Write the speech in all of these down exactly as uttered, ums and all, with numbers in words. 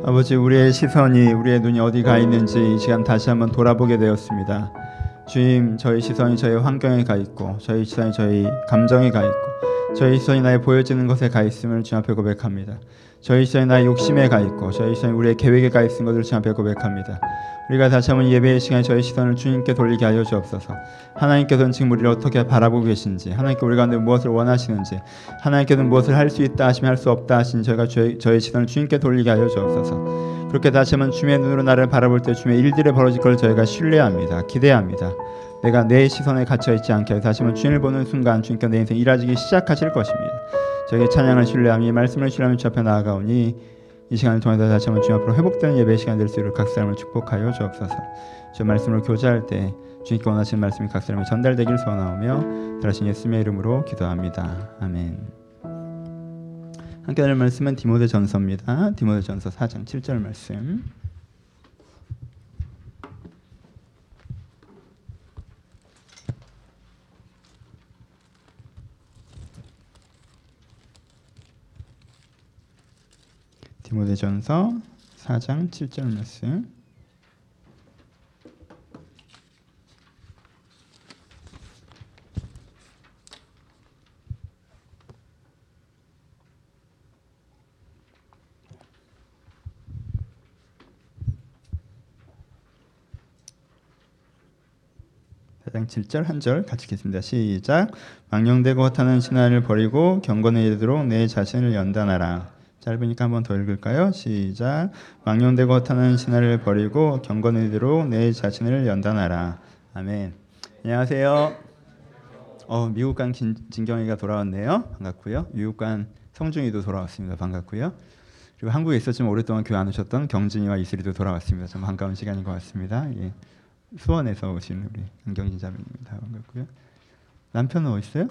아버지, 우리의 시선이, 우리의 눈이 어디 가 있는지 이 시간 다시 한번 돌아보게 되었습니다. 주님, 저희 시선이 저희 환경에 가 있고, 저희 시선이 저희 감정에 가 있고, 저희 시선이 나의 보여지는 것에 가 있음을 주님 앞에 고백합니다. 저희 시선이 나의 욕심에 가 있고, 저희 시선이 우리의 계획에 가 있는 것을 주님 앞에 고백합니다. 우리가 다시 한번 예배의 시간에 저희 시선을 주님께 돌리게 하여 주옵소서. 하나님께서는 지금 우리를 어떻게 바라보고 계신지, 하나님께 우리 가운데 무엇을 원하시는지, 하나님께서는 무엇을 할 수 있다 하시면 할 수 없다 하시니 저희가 저희, 저희 시선을 주님께 돌리게 하여 주옵소서. 그렇게 다시 한번 주님의 눈으로 나를 바라볼 때 주님의 일들이 벌어질 걸 저희가 신뢰합니다. 기대합니다. 내가 내 시선에 갇혀있지 않게 다시 한번 주님을 보는 순간 주님께 내 인생 일하시기 시작하실 것입니다. 저에게 찬양을 신뢰하며 말씀을 신뢰하며 주 앞에 나아가오니 이 시간을 통해서 다시 한번 주님 앞으로 회복되는 예배의 시간 될 수 있도록 각 사람을 축복하여 주옵소서. 주 말씀으로 교제할 때 주님께 원하시는 말씀이 각 사람에 전달되길 소원하오며 들으신 예수님의 이름으로 기도합니다. 아멘. 함께 나눌 말씀은 디모데전서입니다. 디모데전서 사 장 칠 절 말씀. 디모데전서 사 장 칠 절 말씀. 사 장 칠 절 한 절 같이 읽겠습니다. 시작. 망령되고 허탄한 신화를 버리고 경건에 이르도록 내 자신을 연단하라. 짧으니까 한번 더 읽을까요? 시작. 망령되고 허탄한 신화를 버리고 경건에 이르도록 내 자신을 연단하라. 아멘. 안녕하세요. 어, 미국 간 진, 진경이가 돌아왔네요. 반갑고요. 미국 간 성중이도 돌아왔습니다. 반갑고요. 그리고 한국에 있었지만 오랫동안 교회 안 오셨던 경진이와 이슬이도 돌아왔습니다. 좀 반가운 시간인 것 같습니다. 예. 수원에서 오신 우리 안경진 자매님입니다. 반갑고요. 남편은 어디 있어요?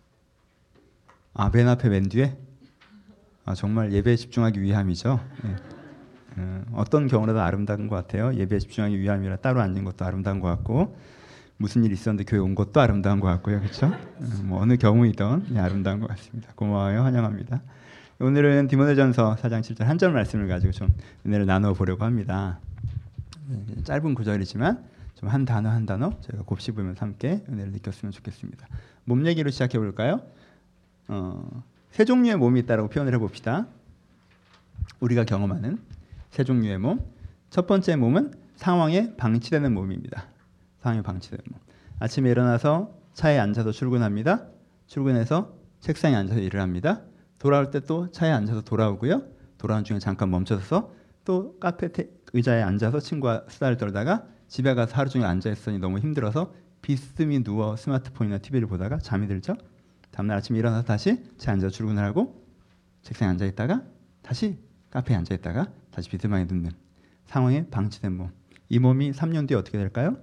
아, 맨 앞에 맨 뒤에? 아, 정말 예배에 집중하기 위함이죠. 예. 음, 어떤 경우라도 아름다운 것 같아요. 예배에 집중하기 위함이라 따로 앉은 것도 아름다운 것 같고, 무슨 일이 있었는데 교회 온 것도 아름다운 것 같고요. 그렇죠? 음, 뭐 어느 경우이든 예, 아름다운 것 같습니다. 고마워요. 환영합니다. 오늘은 디모데전서 사 장 칠 절 한 절 말씀을 가지고 좀 은혜를 나누어 보려고 합니다. 예, 짧은 구절이지만 좀 한 단어 한 단어 저희가 곱씹으면서 함께 은혜를 느꼈으면 좋겠습니다. 몸 얘기로 시작해 볼까요? 어, 세 종류의 몸이 있다고 표현을 해봅시다. 우리가 경험하는 세 종류의 몸. 첫 번째 몸은 상황에 방치되는 몸입니다. 상황에 방치되는 몸. 아침에 일어나서 차에 앉아서 출근합니다. 출근해서 책상에 앉아서 일을 합니다. 돌아올 때 또 차에 앉아서 돌아오고요. 돌아오는 중에 잠깐 멈춰서 또 카페 테, 의자에 앉아서 친구와 수다를 떨다가 집에 가서 하루 종일 앉아있으니 너무 힘들어서 비스듬히 누워 스마트폰이나 티비를 보다가 잠이 들죠. 다음날 아침에 일어나서 다시 차에 앉아서 출근을 하고 책상에 앉아있다가 다시 카페에 앉아있다가 다시 비스듬하게 눕는 상황에 방치된 몸. 이 몸이 삼 년 뒤에 어떻게 될까요?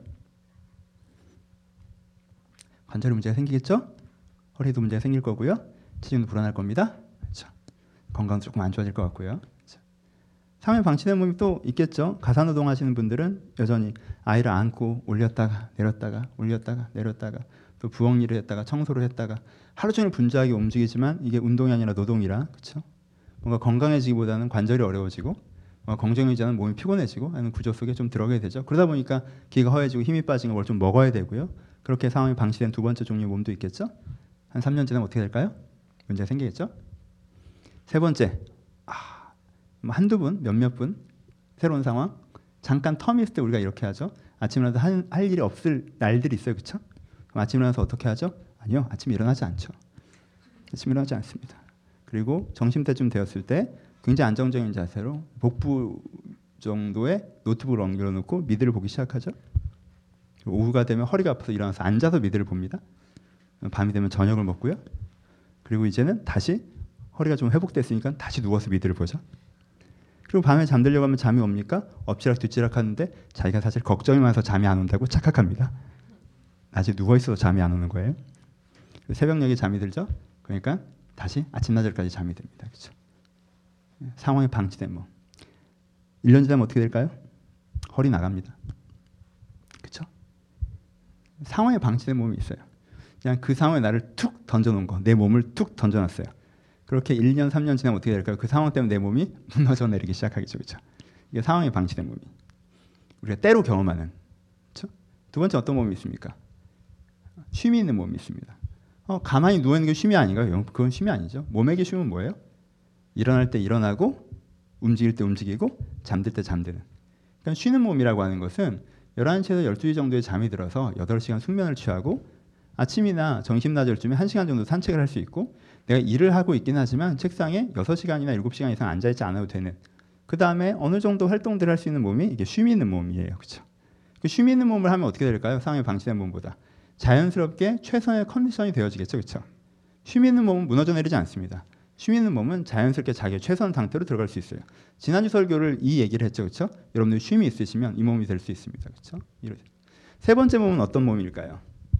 관절에 문제가 생기겠죠? 허리도 문제가 생길 거고요. 체중도 불안할 겁니다. 그렇죠? 건강도 조금 안 좋아질 것 같고요. 그렇죠? 상황에 방치된 몸이 또 있겠죠. 가사노동 하시는 분들은 여전히 아이를 안고 올렸다가 내렸다가 올렸다가 내렸다가 또 부엌 일을 했다가 청소를 했다가 하루 종일 분주하게 움직이지만 이게 운동이 아니라 노동이라 그렇죠. 뭔가 건강해지기보다는 관절이 어려워지고 뭔가 건강해지지 않은 몸이 피곤해지고 아니면 구조 속에 좀 들어가게 되죠. 그러다 보니까 기가 허해지고 힘이 빠지고 뭘 좀 먹어야 되고요. 그렇게 상황이 방치된 두 번째 종류의 몸도 있겠죠. 한 삼 년 지나면 어떻게 될까요? 문제가 생기겠죠. 세 번째, 아, 한두 분, 몇몇 분 새로운 상황, 잠깐 텀이 있을 때 우리가 이렇게 하죠. 아침에 일어나서 할, 할 일이 없을 날들이 있어요. 그렇죠? 그럼 아침에 일어나서 어떻게 하죠? 아니요. 아침에 일어나지 않죠. 아침에 일어나지 않습니다. 그리고 점심때쯤 되었을 때 굉장히 안정적인 자세로 복부 정도의 노트북을 옮겨 놓고 미드를 보기 시작하죠. 오후가 되면 허리가 아파서 일어나서 앉아서 미드를 봅니다. 밤이 되면 저녁을 먹고요. 그리고 이제는 다시 허리가 좀 회복됐으니까 다시 누워서 미드를 보죠. 그리고 밤에 잠들려고 하면 잠이 옵니까? 엎치락 뒤치락 하는데 자기가 사실 걱정이 많아서 잠이 안 온다고 착각합니다. 낮에 누워있어도 잠이 안 오는 거예요. 새벽녘에 잠이 들죠? 그러니까 다시 아침 낮에까지 잠이 듭니다. 그렇죠? 상황에 방치된 몸. 일 년 지나면 어떻게 될까요? 허리 나갑니다. 그렇죠? 상황에 방치된 몸이 있어요. 그냥 그 상황에 나를 툭 던져놓은 거, 내 몸을 툭 던져놨어요. 그렇게 일 년, 삼 년 지나면 어떻게 될까요? 그 상황 때문에 내 몸이 무너져 내리기 시작하겠죠. 그렇죠? 이게 상황에 방치된 몸이. 우리가 때로 경험하는. 그렇죠? 두 번째 어떤 몸이 있습니까? 쉼이 있는 몸이 있습니다. 어, 가만히 누워있는 게 쉼이 아닌가요? 그건 쉼이 아니죠. 몸에게 쉼은 뭐예요? 일어날 때 일어나고 움직일 때 움직이고 잠들 때 잠드는. 그러니까 쉬는 몸이라고 하는 것은 열한 시에서 열두 시 정도에 잠이 들어서 여덟 시간 숙면을 취하고 아침이나 점심나절쯤에 한 시간 정도 산책을 할 수 있고 내가 일을 하고 있긴 하지만 책상에 여섯 시간이나 일곱 시간 이상 앉아있지 않아도 되는 그 다음에 어느 정도 활동들을 할 수 있는 몸이 이게 쉼이 있는 몸이에요. 그렇죠? 그 쉼이 있는 몸을 하면 어떻게 될까요? 상황에 방치된 몸보다 자연스럽게 최선의 컨디션이 되어지겠죠. 그렇죠? 쉼이 있는 몸은 무너져 내리지 않습니다. 쉼이 있는 몸은 자연스럽게 자기의 최선 상태로 들어갈 수 있어요. 지난주 설교를 이 얘기를 했죠. 그렇죠? 여러분들 쉼이 있으시면 이 몸이 될 수 있습니다. 그렇죠? 세 번째 몸은 어떤 몸일까요?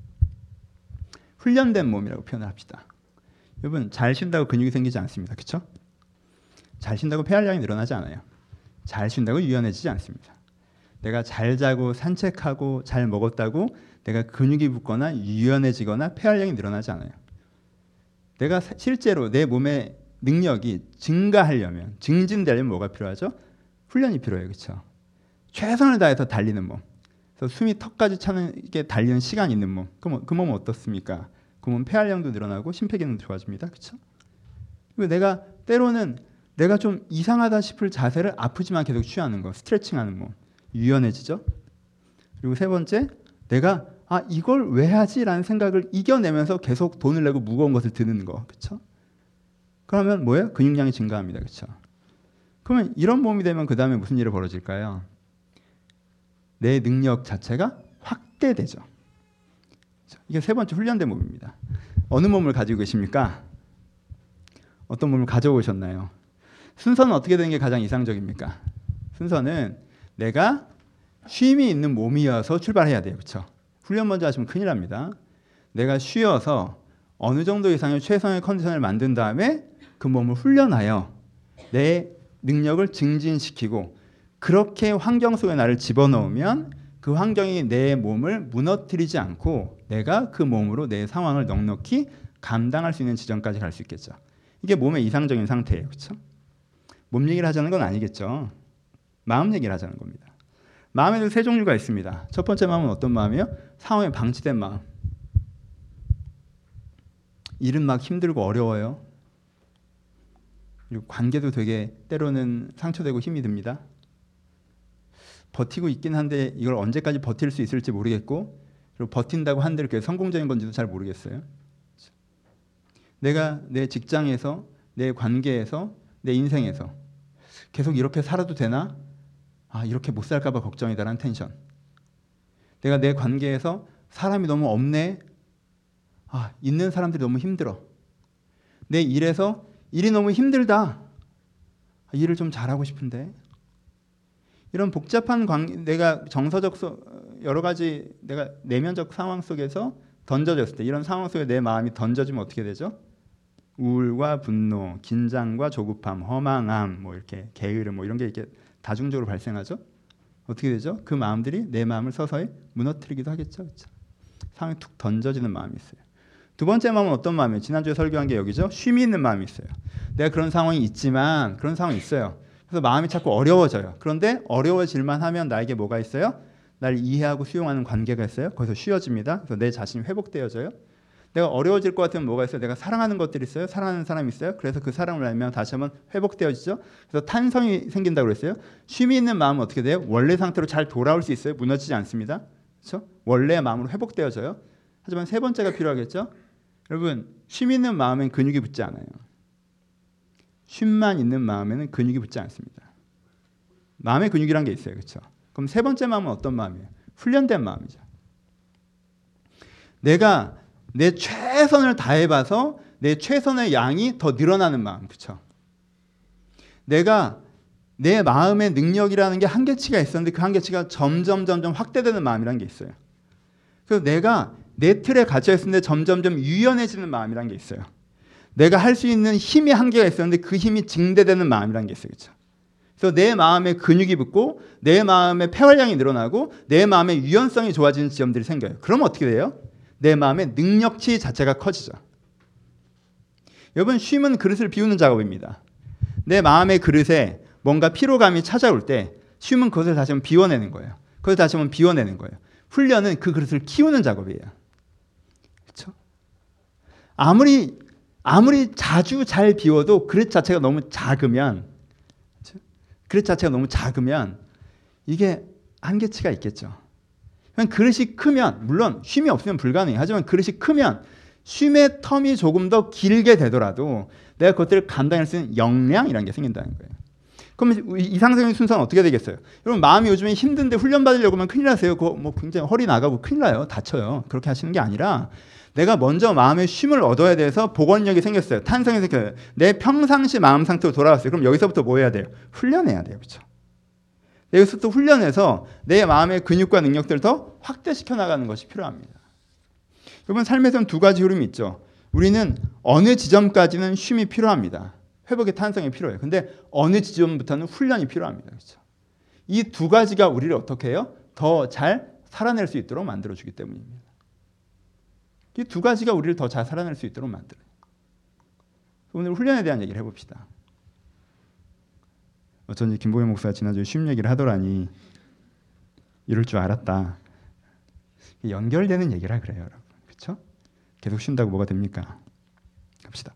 훈련된 몸이라고 표현을 합시다. 여러분 잘 쉰다고 근육이 생기지 않습니다. 그렇죠? 잘 쉰다고 폐활량이 늘어나지 않아요. 잘 쉰다고 유연해지지 않습니다. 내가 잘 자고 산책하고 잘 먹었다고 내가 근육이 붙거나 유연해지거나 폐활량이 늘어나지 않아요. 내가 실제로 내 몸의 능력이 증가하려면 증진되려면 뭐가 필요하죠? 훈련이 필요해요. 그렇죠? 최선을 다해서 달리는 몸. 그래서 숨이 턱까지 차는 게 달리는 시간이 있는 몸. 그럼 그 몸은 어떻습니까? 그 몸은 폐활량도 늘어나고 심폐기능도 좋아집니다. 그렇죠? 그리고 내가 때로는 내가 좀 이상하다 싶을 자세를 아프지만 계속 취하는 거, 스트레칭하는 몸, 유연해지죠. 그리고 세 번째, 내가 아 이걸 왜 하지라는 생각을 이겨내면서 계속 돈을 내고 무거운 것을 드는 거, 그렇죠? 그러면 뭐예요? 근육량이 증가합니다, 그렇죠? 그러면 이런 몸이 되면 그 다음에 무슨 일이 벌어질까요? 내 능력 자체가 확대되죠. 이게 세 번째 훈련된 몸입니다. 어느 몸을 가지고 계십니까? 어떤 몸을 가져오셨나요? 순서는 어떻게 되는 게 가장 이상적입니까? 순서는 내가 쉼이 있는 몸이어서 출발해야 돼요. 그렇죠? 훈련 먼저 하시면 큰일 납니다. 내가 쉬어서 어느 정도 이상의 최선의 컨디션을 만든 다음에 그 몸을 훈련하여 내 능력을 증진시키고 그렇게 환경 속에 나를 집어넣으면 그 환경이 내 몸을 무너뜨리지 않고 내가 그 몸으로 내 상황을 넉넉히 감당할 수 있는 지점까지 갈 수 있겠죠. 이게 몸의 이상적인 상태예요. 그렇죠? 몸 얘기를 하자는 건 아니겠죠. 마음 얘기를 하자는 겁니다. 마음에도 세 종류가 있습니다. 첫 번째 마음은 어떤 마음이에요? 상황에 방치된 마음. 일은 막 힘들고 어려워요. 그리고 관계도 되게 때로는 상처되고 힘이 듭니다. 버티고 있긴 한데 이걸 언제까지 버틸 수 있을지 모르겠고 그리고 버틴다고 한들 그게 성공적인 건지도 잘 모르겠어요. 내가 내 직장에서, 내 관계에서, 내 인생에서 계속 이렇게 살아도 되나? 아, 이렇게 못 살까 봐 걱정이다라는 텐션. 내가 내 관계에서 사람이 너무 없네. 아, 있는 사람들이 너무 힘들어. 내 일에서 일이 너무 힘들다. 아, 일을 좀 잘하고 싶은데. 이런 복잡한 관계, 내가 정서적 여러 가지 내가 내면적 상황 속에서 던져졌을 때 이런 상황 속에 내 마음이 던져지면 어떻게 되죠? 우울과 분노, 긴장과 조급함, 허망함, 뭐 이렇게 게으름, 뭐 이런 게 이렇게 다중적으로 발생하죠. 어떻게 되죠? 그 마음들이 내 마음을 서서히 무너뜨리기도 하겠죠. 그렇죠? 상황에 툭 던져지는 마음이 있어요. 두 번째 마음은 어떤 마음이에요? 지난주에 설교한 게 여기죠. 쉼이 있는 마음이 있어요. 내가 그런 상황이 있지만 그런 상황이 있어요. 그래서 마음이 자꾸 어려워져요. 그런데 어려워질만 하면 나에게 뭐가 있어요? 날 이해하고 수용하는 관계가 있어요. 거기서 쉬워집니다. 그래서 내 자신이 회복되어져요. 내가 어려워질 것 같으면 뭐가 있어요? 내가 사랑하는 것들이 있어요. 사랑하는 사람이 있어요. 그래서 그 사랑을 알면 다시 한번 회복되어지죠. 그래서 탄성이 생긴다고 그랬어요. 쉼이 있는 마음은 어떻게 돼요? 원래 상태로 잘 돌아올 수 있어요. 무너지지 않습니다. 그렇죠? 원래의 마음으로 회복되어져요. 하지만 세 번째가 필요하겠죠. 여러분, 쉼 있는 마음엔 근육이 붙지 않아요. 쉼만 있는 마음에는 근육이 붙지 않습니다. 마음의 근육이란 게 있어요. 그렇죠? 그럼 세 번째 마음은 어떤 마음이에요? 훈련된 마음이죠. 내가 내 최선을 다해봐서 내 최선의 양이 더 늘어나는 마음. 그렇죠? 내가 내 마음의 능력이라는 게 한계치가 있었는데 그 한계치가 점점 점점 확대되는 마음이라는 게 있어요. 그래서 내가 내 틀에 갇혀 있었는데 점점점 유연해지는 마음이라는 게 있어요. 내가 할 수 있는 힘의 한계가 있었는데 그 힘이 증대되는 마음이라는 게 있어요. 그렇죠? 그래서 내 마음에 근육이 붙고 내 마음의 폐활량이 늘어나고 내 마음의 유연성이 좋아지는 지점들이 생겨요. 그럼 어떻게 돼요? 내 마음의 능력치 자체가 커지죠. 여러분, 쉼은 그릇을 비우는 작업입니다. 내 마음의 그릇에 뭔가 피로감이 찾아올 때 쉼은 그것을 다시 한번 비워내는 거예요. 그것을 다시 한번 비워내는 거예요. 훈련은 그 그릇을 키우는 작업이에요. 그렇죠? 아무리 아무리 자주 잘 비워도 그릇 자체가 너무 작으면, 그렇죠? 그릇 자체가 너무 작으면 이게 한계치가 있겠죠. 그릇이 크면, 물론 쉼이 없으면 불가능해요. 하지만 그릇이 크면 쉼의 텀이 조금 더 길게 되더라도 내가 그것들을 감당할 수 있는 역량이라는 게 생긴다는 거예요. 그럼 이상적인 순서는 어떻게 되겠어요? 여러분 마음이 요즘에 힘든데 훈련 받으려고 하면 큰일 나세요. 그거 뭐 굉장히 허리 나가고 큰일 나요. 다쳐요. 그렇게 하시는 게 아니라 내가 먼저 마음의 쉼을 얻어야 돼서 복원력이 생겼어요. 탄성이 생겨요. 내 평상시 마음 상태로 돌아왔어요. 그럼 여기서부터 뭐 해야 돼요? 훈련해야 돼요. 그렇죠? 여기서부터 훈련해서 내 마음의 근육과 능력들을 더 확대시켜 나가는 것이 필요합니다. 여러분 삶에서는 두 가지 흐름이 있죠. 우리는 어느 지점까지는 쉼이 필요합니다. 회복의 탄성이 필요해요. 근데 어느 지점부터는 훈련이 필요합니다. 그렇죠? 이 두 가지가 우리를 어떻게 해요? 더 잘 살아낼 수 있도록 만들어주기 때문입니다. 이 두 가지가 우리를 더 잘 살아낼 수 있도록 만들어요. 오늘 훈련에 대한 얘기를 해봅시다. 어쩐지 김보현 목사가 지난주에 쉼 얘기를 하더라니 이럴 줄 알았다. 연결되는 얘기라 그래요, 여러분. 그렇죠? 계속 쉰다고 뭐가 됩니까? 갑시다.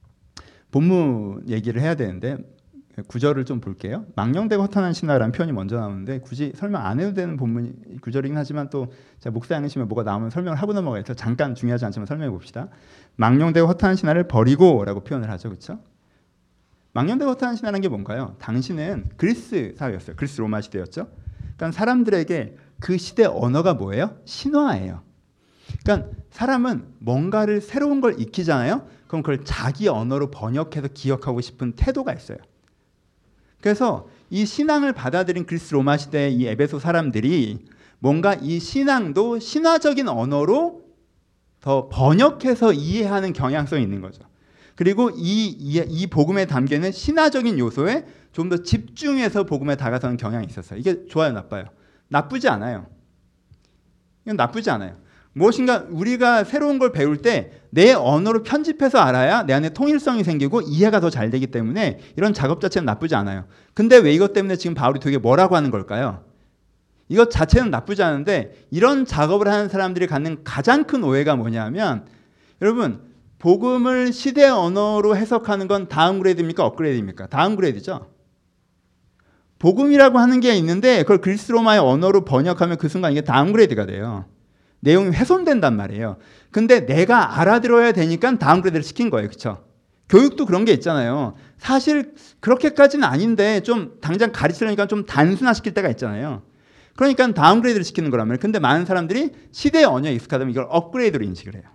본문 얘기를 해야 되는데 구절을 좀 볼게요. 망령되고 허탄한 신하라는 표현이 먼저 나오는데 굳이 설명 안 해도 되는 본문 구절이긴 하지만 또 제가 목사 양심에 뭐가 나오면 설명을 하고 넘어가서 잠깐 중요하지 않지만 설명해 봅시다. 망령되고 허탄한 신하를 버리고라고 표현을 하죠. 그렇죠? 망령되고 허탄한 신하라는 게 뭔가요? 당시는 그리스 사회였어요. 그리스 로마 시대였죠. 그러니까 사람들에게 그 시대 언어가 뭐예요? 신화예요. 그러니까 사람은 뭔가를 새로운 걸 익히잖아요. 그럼 그걸 자기 언어로 번역해서 기억하고 싶은 태도가 있어요. 그래서 이 신앙을 받아들인 그리스 로마 시대의 이 에베소 사람들이 뭔가 이 신앙도 신화적인 언어로 더 번역해서 이해하는 경향성이 있는 거죠. 그리고 이, 이, 이 복음에 담겨있는 신화적인 요소에 좀 더 집중해서 복음에 다가서는 경향이 있었어요. 이게 좋아요, 나빠요? 나쁘지 않아요. 이건 나쁘지 않아요. 무엇인가 우리가 새로운 걸 배울 때 내 언어로 편집해서 알아야 내 안에 통일성이 생기고 이해가 더 잘 되기 때문에 이런 작업 자체는 나쁘지 않아요. 근데 왜 이것 때문에 지금 바울이 되게 뭐라고 하는 걸까요? 이것 자체는 나쁘지 않은데 이런 작업을 하는 사람들이 갖는 가장 큰 오해가 뭐냐면, 여러분 복음을 시대 언어로 해석하는 건 다운그레이드입니까? 업그레이드입니까? 다운그레이드죠. 복음이라고 하는 게 있는데 그걸 그리스 로마의 언어로 번역하면 그 순간 이게 다운그레이드가 돼요. 내용이 훼손된단 말이에요. 근데 내가 알아들어야 되니까 다운그레이드를 시킨 거예요. 그렇죠? 교육도 그런 게 있잖아요. 사실 그렇게까지는 아닌데 좀 당장 가르치려니까 좀 단순화시킬 때가 있잖아요. 그러니까 다운그레이드를 시키는 거라면. 근데 많은 사람들이 시대의 언어에 익숙하다면 이걸 업그레이드로 인식을 해요.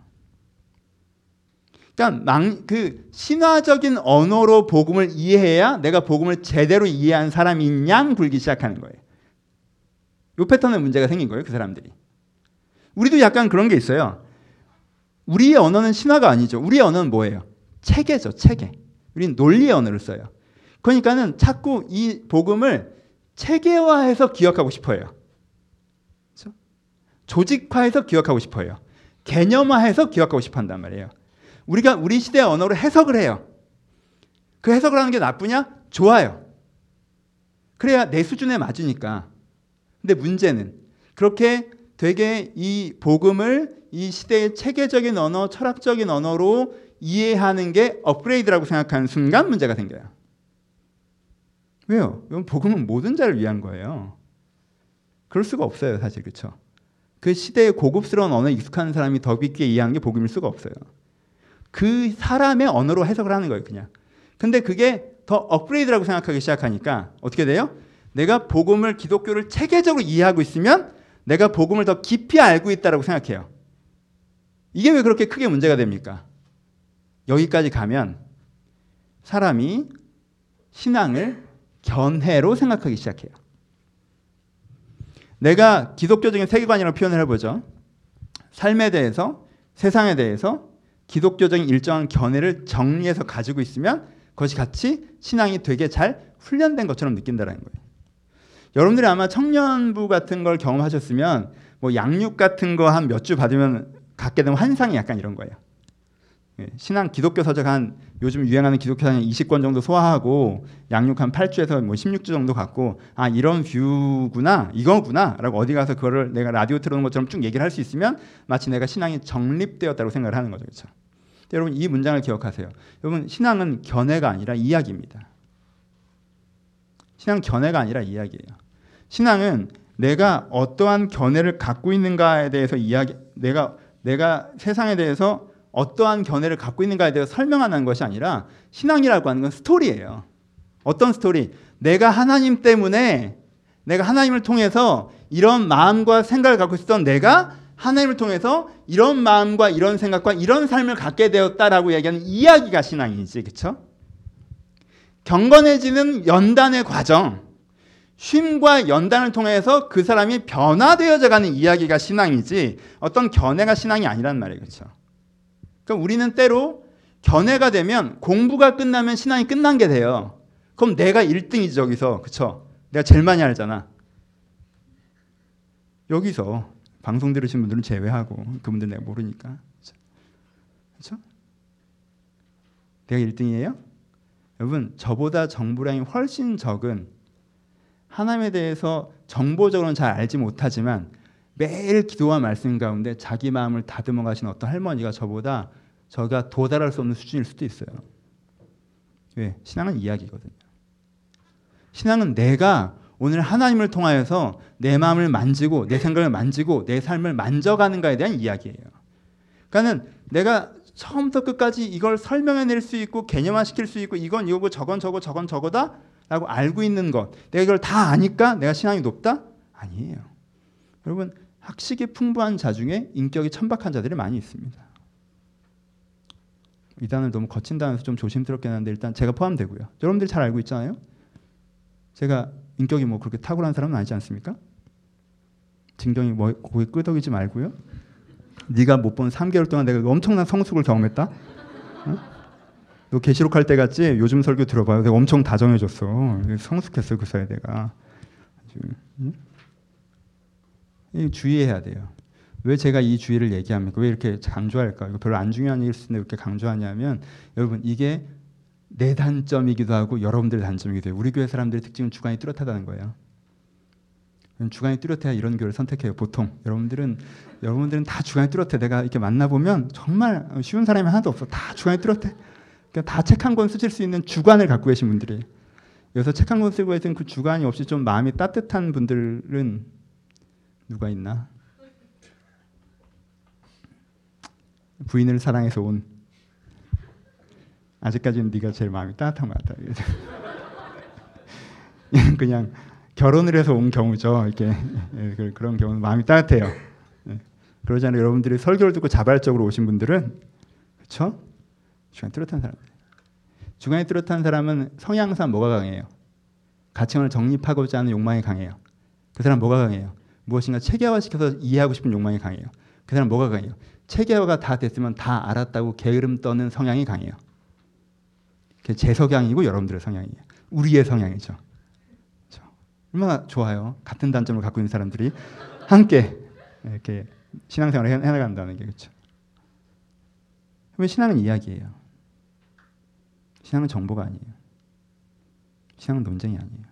그러니까 망, 그 신화적인 언어로 복음을 이해해야 내가 복음을 제대로 이해한 사람인 양 굴기 시작하는 거예요. 이 패턴에 문제가 생긴 거예요. 그 사람들이. 우리도 약간 그런 게 있어요. 우리의 언어는 신화가 아니죠. 우리의 언어는 뭐예요? 체계죠. 체계. 우리는 논리의 언어를 써요. 그러니까는 자꾸 이 복음을 체계화해서 기억하고 싶어요. 그렇죠? 조직화해서 기억하고 싶어요. 개념화해서 기억하고 싶어 한단 말이에요. 우리가 우리 시대의 언어로 해석을 해요. 그 해석을 하는 게 나쁘냐? 좋아요. 그래야 내 수준에 맞으니까. 근데 문제는 그렇게 되게 이 복음을 이 시대의 체계적인 언어, 철학적인 언어로 이해하는 게 업그레이드라고 생각하는 순간 문제가 생겨요. 왜요? 이건 복음은 모든 자를 위한 거예요. 그럴 수가 없어요, 사실. 그렇죠? 그 시대의 고급스러운 언어에 익숙한 사람이 더 깊게 이해하는 게 복음일 수가 없어요. 그 사람의 언어로 해석을 하는 거예요, 그냥. 근데 그게 더 업그레이드라고 생각하기 시작하니까 어떻게 돼요? 내가 복음을, 기독교를 체계적으로 이해하고 있으면 내가 복음을 더 깊이 알고 있다고 생각해요. 이게 왜 그렇게 크게 문제가 됩니까? 여기까지 가면 사람이 신앙을 견해로 생각하기 시작해요. 내가 기독교적인 세계관이라고 표현을 해보죠. 삶에 대해서, 세상에 대해서 기독교적인 일정한 견해를 정리해서 가지고 있으면 그것이 같이 신앙이 되게 잘 훈련된 것처럼 느낀다는 거예요. 여러분들이 아마 청년부 같은 걸 경험하셨으면 뭐 양육 같은 거 한 몇 주 받으면 갖게 되는 환상이 약간 이런 거예요. 신앙 기독교 서적 한 요즘 유행하는 기독교 한 이십 권 정도 소화하고 양육 한 팔 주에서 뭐 십육 주 정도 갖고 아 이런 뷰구나 이거구나 라고 어디 가서 그거를 내가 라디오 틀어놓은 것처럼 쭉 얘기를 할 수 있으면 마치 내가 신앙이 정립되었다고 생각을 하는 거죠. 그렇죠? 여러분 이 문장을 기억하세요. 여러분 신앙은 견해가 아니라 이야기입니다. 신앙은 견해가 아니라 이야기예요. 신앙은 내가 어떠한 견해를 갖고 있는가에 대해서 이야기 내가 내가 세상에 대해서 어떠한 견해를 갖고 있는가에 대해서 설명하는 것이 아니라 신앙이라고 하는 건 스토리예요. 어떤 스토리? 내가 하나님 때문에 내가 하나님을 통해서 이런 마음과 생각을 갖고 있었던 내가 하나님을 통해서 이런 마음과 이런 생각과 이런 삶을 갖게 되었다라고 얘기하는 이야기가 신앙이지. 그렇죠? 경건해지는 연단의 과정, 쉼과 연단을 통해서 그 사람이 변화되어져 가는 이야기가 신앙이지 어떤 견해가 신앙이 아니란 말이에요. 그렇죠? 그러니까 우리는 때로 견해가 되면 공부가 끝나면 신앙이 끝난 게 돼요. 그럼 내가 일 등이지 저기서. 그렇죠? 내가 제일 많이 알잖아. 여기서 방송 들으신 분들은 제외하고 그분들 내가 모르니까. 그렇죠? 내가 일 등이에요? 여러분 저보다 정보량이 훨씬 적은 하나님에 대해서 정보적으로는 잘 알지 못하지만 매일 기도와 말씀 가운데 자기 마음을 다듬어 가신 어떤 할머니가 저보다 저가 도달할 수 없는 수준일 수도 있어요. 왜? 신앙은 이야기거든요. 신앙은 내가 오늘 하나님을 통하여서 내 마음을 만지고 내 생각을 만지고 내 삶을 만져가는가에 대한 이야기예요. 그러니까 내가 처음부터 끝까지 이걸 설명해낼 수 있고 개념화시킬 수 있고 이건 이거고 저건 저거 저건 저거다 라고 알고 있는 것, 내가 이걸 다 아니까 내가 신앙이 높다? 아니에요. 여러분 학식이 풍부한 자 중에 인격이 천박한 자들이 많이 있습니다. 이 단어를 너무 거친 단어에서 좀 조심스럽게 하는데 일단 제가 포함되고요. 여러분들이 잘 알고 있잖아요. 제가 인격이 뭐 그렇게 탁월한 사람은 아니지 않습니까? 진경이 뭐 고개 끄덕이지 말고요. 네가 못 본 삼 개월 동안 내가 엄청난 성숙을 경험했다. 어? 너 계시록 할 때 같지? 요즘 설교 들어봐요. 내가 엄청 다정해졌어. 성숙했어 그 사이에 내가. 응? 주의해야 돼요. 왜 제가 이 주의를 얘기합니까? 왜 이렇게 강조할까? 이거 별로 안 중요한 일일 수도 있는데 왜 이렇게 강조하냐면 여러분 이게 내 단점이기도 하고 여러분들의 단점이기도 해요. 우리 교회 사람들의 특징은 주관이 뚜렷하다는 거예요. 주관이 뚜렷해야 이런 교회를 선택해요. 보통 여러분들은 여러분들은 다 주관이 뚜렷해. 내가 이렇게 만나보면 정말 쉬운 사람이 하나도 없어. 다 주관이 뚜렷해. 그러니까 다 책 한 권 쓰실 수 있는 주관을 갖고 계신 분들이. 여기서 책 한 권 쓰고 계신 그 주관이 없이 좀 마음이 따뜻한 분들은 누가 있나? 부인을 사랑해서 온. 아직까지는 네가 제일 마음이 따뜻한 것 같아. 그냥 결혼을 해서 온 경우죠. 이렇게 그런 경우는 마음이 따뜻해요. 그러잖아요. 여러분들이 설교를 듣고 자발적으로 오신 분들은 그렇죠? 주관이 뚜렷한 사람. 주관이 뚜렷한 사람은 성향상 뭐가 강해요? 가치관을 정립하고자 하는 욕망이 강해요. 그 사람 뭐가 강해요? 무엇인가 체계화시켜서 이해하고 싶은 욕망이 강해요. 그 사람 뭐가 강해요? 체계화가 다 됐으면 다 알았다고 게으름 떠는 성향이 강해요. 그게 제 성향이고 여러분들의 성향이에요. 우리의 성향이죠. 그렇죠? 얼마나 좋아요. 같은 단점을 갖고 있는 사람들이 함께 이렇게 신앙생활을 해나간다는 게. 그렇죠? 왜 신앙은 이야기예요. 신앙은 정보가 아니에요. 신앙은 논쟁이 아니에요.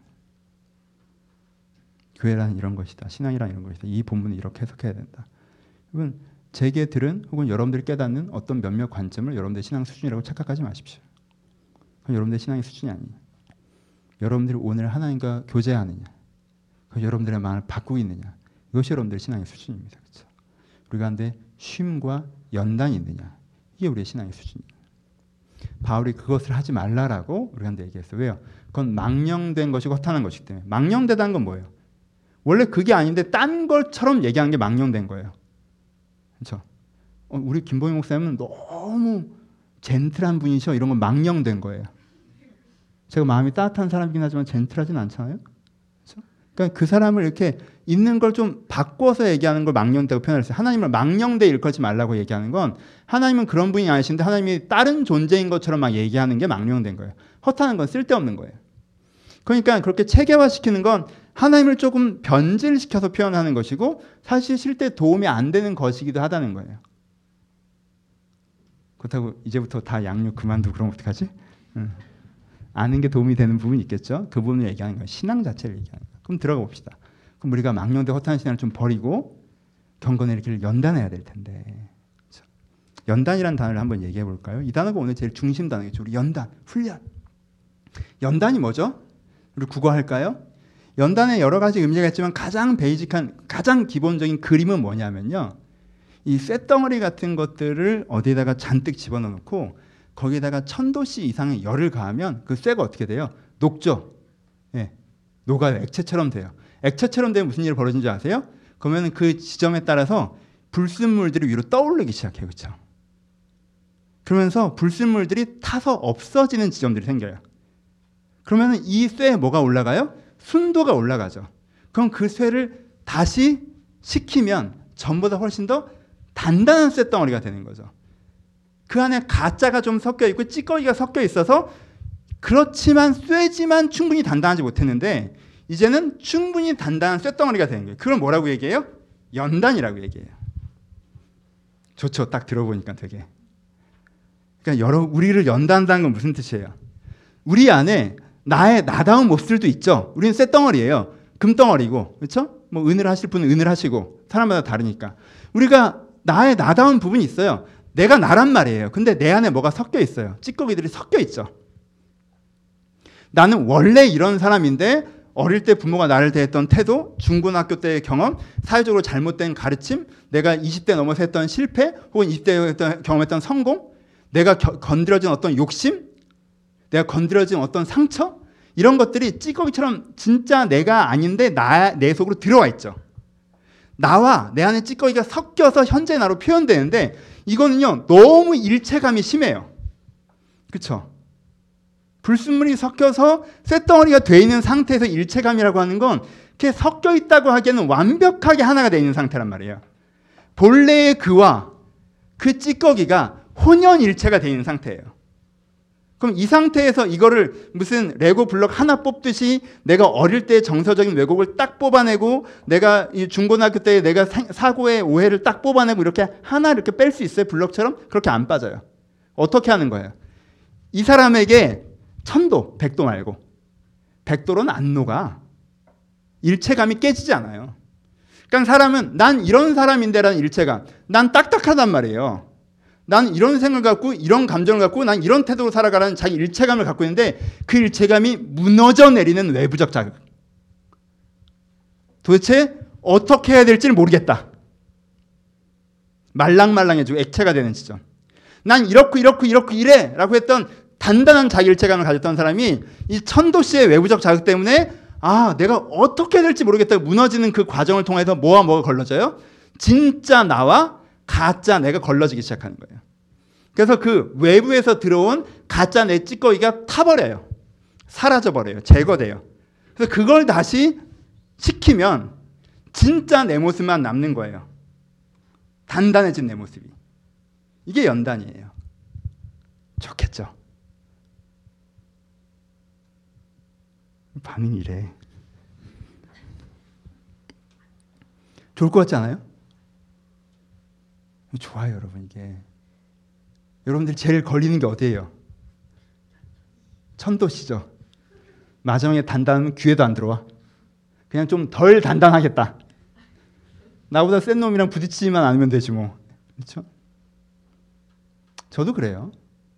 교회란 이런 것이다. 신앙이란 이런 것이다. 이 본문을 이렇게 해석해야 된다. 여러분 제게 들은 혹은 여러분들이 깨닫는 어떤 몇몇 관점을 여러분들의 신앙 수준이라고 착각하지 마십시오. 그건 여러분들의 신앙의 수준이 아니에요. 여러분들이 오늘 하나님과 교제하느냐, 여러분들의 마음을 바꾸고 있느냐, 이것이 여러분들의 신앙의 수준입니다. 그렇죠? 우리 가운데 쉼과 연단이 있느냐, 이게 우리의 신앙의 수준이에요. 바울이 그것을 하지 말라라고 우리 가운데 얘기했어요. 왜요? 그건 망령된 것이고 허탄한 것이기 때문에. 망령되다는 건 뭐예요? 원래 그게 아닌데 딴 것처럼 얘기하는 게 망령된 거예요. 그렇죠? 어, 우리 김보희 목사님은 너무 젠틀한 분이셔. 이런 건 망령된 거예요. 제가 마음이 따뜻한 사람이긴 하지만 젠틀하진 않잖아요. 그렇죠? 그러니까 그 사람을 이렇게 있는 걸 좀 바꿔서 얘기하는 걸 망령되다고 표현했어요. 하나님을 망령되 일컬지 말라고 얘기하는 건 하나님은 그런 분이 아니신데 하나님이 다른 존재인 것처럼 막 얘기하는 게 망령된 거예요. 허탄한 건 쓸데없는 거예요. 그러니까 그렇게 체계화시키는 건 하나님을 조금 변질시켜서 표현하는 것이고 사실 실제 도움이 안 되는 것이기도 하다는 거예요. 그렇다고 이제부터 다 양육 그만두고 그러면 어떡하지? 응. 아는 게 도움이 되는 부분이 있겠죠. 그 부분을 얘기하는 거예요. 신앙 자체를 얘기하는 거예요. 그럼 들어가 봅시다. 그럼 우리가 망령되고 허탄한 신앙을 좀 버리고 경건의 길을 연단해야 될 텐데, 그렇죠? 연단이라는 단어를 한번 얘기해 볼까요? 이 단어가 오늘 제일 중심 단어겠죠. 우리 연단, 훈련. 연단이 뭐죠? 우리 국어 할까요? 연단에 여러 가지 의미가 있지만 가장 베이직한, 가장 기본적인 그림은 뭐냐면요, 이 쇳덩어리 같은 것들을 어디에다가 잔뜩 집어넣어 놓고 거기에다가 천도씨 이상의 열을 가하면 그 쇠가 어떻게 돼요? 녹죠. 예, 녹아요. 액체처럼 돼요. 액체처럼 되면 무슨 일이 벌어진지 아세요? 그러면 그 지점에 따라서 불순물들이 위로 떠오르기 시작해요. 그렇죠? 그러면서 불순물들이 타서 없어지는 지점들이 생겨요. 그러면 이 쇠에 뭐가 올라가요? 순도가 올라가죠. 그럼 그 쇠를 다시 식히면 전보다 훨씬 더 단단한 쇳덩어리가 되는 거죠. 그 안에 가짜가 좀 섞여 있고 찌꺼기가 섞여 있어서 그렇지만 쇠지만 충분히 단단하지 못했는데 이제는 충분히 단단한 쇳덩어리가 되는 거예요. 그걸 뭐라고 얘기해요? 연단이라고 얘기해요. 좋죠. 딱 들어보니까 되게. 그러니까 여러 우리를 연단한다는 건 무슨 뜻이에요? 우리 안에 나의 나다운 모습들도 있죠. 우리는 쇳덩어리예요. 금덩어리고, 그렇죠? 뭐 은을 하실 분은 은을 하시고 사람마다 다르니까 우리가 나의 나다운 부분이 있어요. 내가 나란 말이에요. 근데 내 안에 뭐가 섞여 있어요. 찌꺼기들이 섞여 있죠. 나는 원래 이런 사람인데 어릴 때 부모가 나를 대했던 태도, 중고등학교 때의 경험, 사회적으로 잘못된 가르침, 내가 이십 대 넘어서 했던 실패, 혹은 이십 대 경험했던 성공, 내가 겨, 건드려진 어떤 욕심, 내가 건드려진 어떤 상처, 이런 것들이 찌꺼기처럼 진짜 내가 아닌데 나, 내 속으로 들어와 있죠. 나와 내 안에 찌꺼기가 섞여서 현재 나로 표현되는데 이거는요 너무 일체감이 심해요. 그렇죠? 불순물이 섞여서 쇳덩어리가 돼 있는 상태에서 일체감이라고 하는 건 그게 섞여 있다고 하기에는 완벽하게 하나가 돼 있는 상태란 말이에요. 본래의 그와 그 찌꺼기가 혼연일체가 돼 있는 상태예요. 그럼 이 상태에서 이거를 무슨 레고 블록 하나 뽑듯이 내가 어릴 때 정서적인 왜곡을 딱 뽑아내고 내가 이 중고등학교 때 내가 사고의 오해를 딱 뽑아내고 이렇게 하나 이렇게 뺄 수 있어요? 블록처럼? 그렇게 안 빠져요. 어떻게 하는 거예요? 이 사람에게 천도, 백도 말고 백도로는 안 녹아. 일체감이 깨지지 않아요. 그러니까 사람은 난 이런 사람인데라는 일체감, 난 딱딱하단 말이에요. 난 이런 생각을 갖고 이런 감정을 갖고 난 이런 태도로 살아가라는 자기 일체감을 갖고 있는데 그 일체감이 무너져 내리는 외부적 자극. 도대체 어떻게 해야 될지를 모르겠다. 말랑말랑해지고 액체가 되는 지점. 난 이렇고 이렇고 이렇고 이래 라고 했던 단단한 자기 일체감을 가졌던 사람이 이 천도씨의 외부적 자극 때문에 아 내가 어떻게 해야 될지 모르겠다 무너지는 그 과정을 통해서 뭐와 뭐가 걸러져요? 진짜 나와 가짜 내가 걸러지기 시작하는 거예요. 그래서 그 외부에서 들어온 가짜 내 찌꺼기가 타버려요. 사라져버려요. 제거돼요. 그래서 그걸 다시 식히면 진짜 내 모습만 남는 거예요. 단단해진 내 모습이. 이게 연단이에요. 좋겠죠? 반응이 이래. 좋을 것 같지 않아요? 좋아요, 여러분. 이게 여러분들 제일 걸리는 게 어디예요? 천도씨죠. 마지막에 단단하면 귀에도 안 들어와. 그냥 좀 덜 단단하겠다. 나보다 센 놈이랑 부딪히지만 않으면 되지 뭐. 그렇죠? 저도 그래요.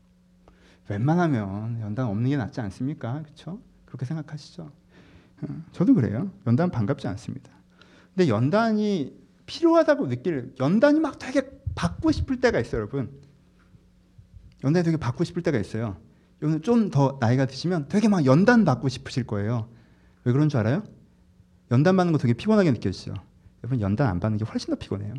웬만하면 연단 없는 게 낫지 않습니까? 그렇죠? 그렇게 생각하시죠? 저도 그래요. 연단 반갑지 않습니다. 근데 연단이 필요하다고 느낄 연단이 막 되게 받고 싶을 때가 있어요, 여러분. 연단이 되게 받고 싶을 때가 있어요. 여러분 좀 더 나이가 드시면 되게 막 연단 받고 싶으실 거예요. 왜 그런 줄 알아요? 연단 받는 거 되게 피곤하게 느껴지죠. 여러분 연단 안 받는 게 훨씬 더 피곤해요.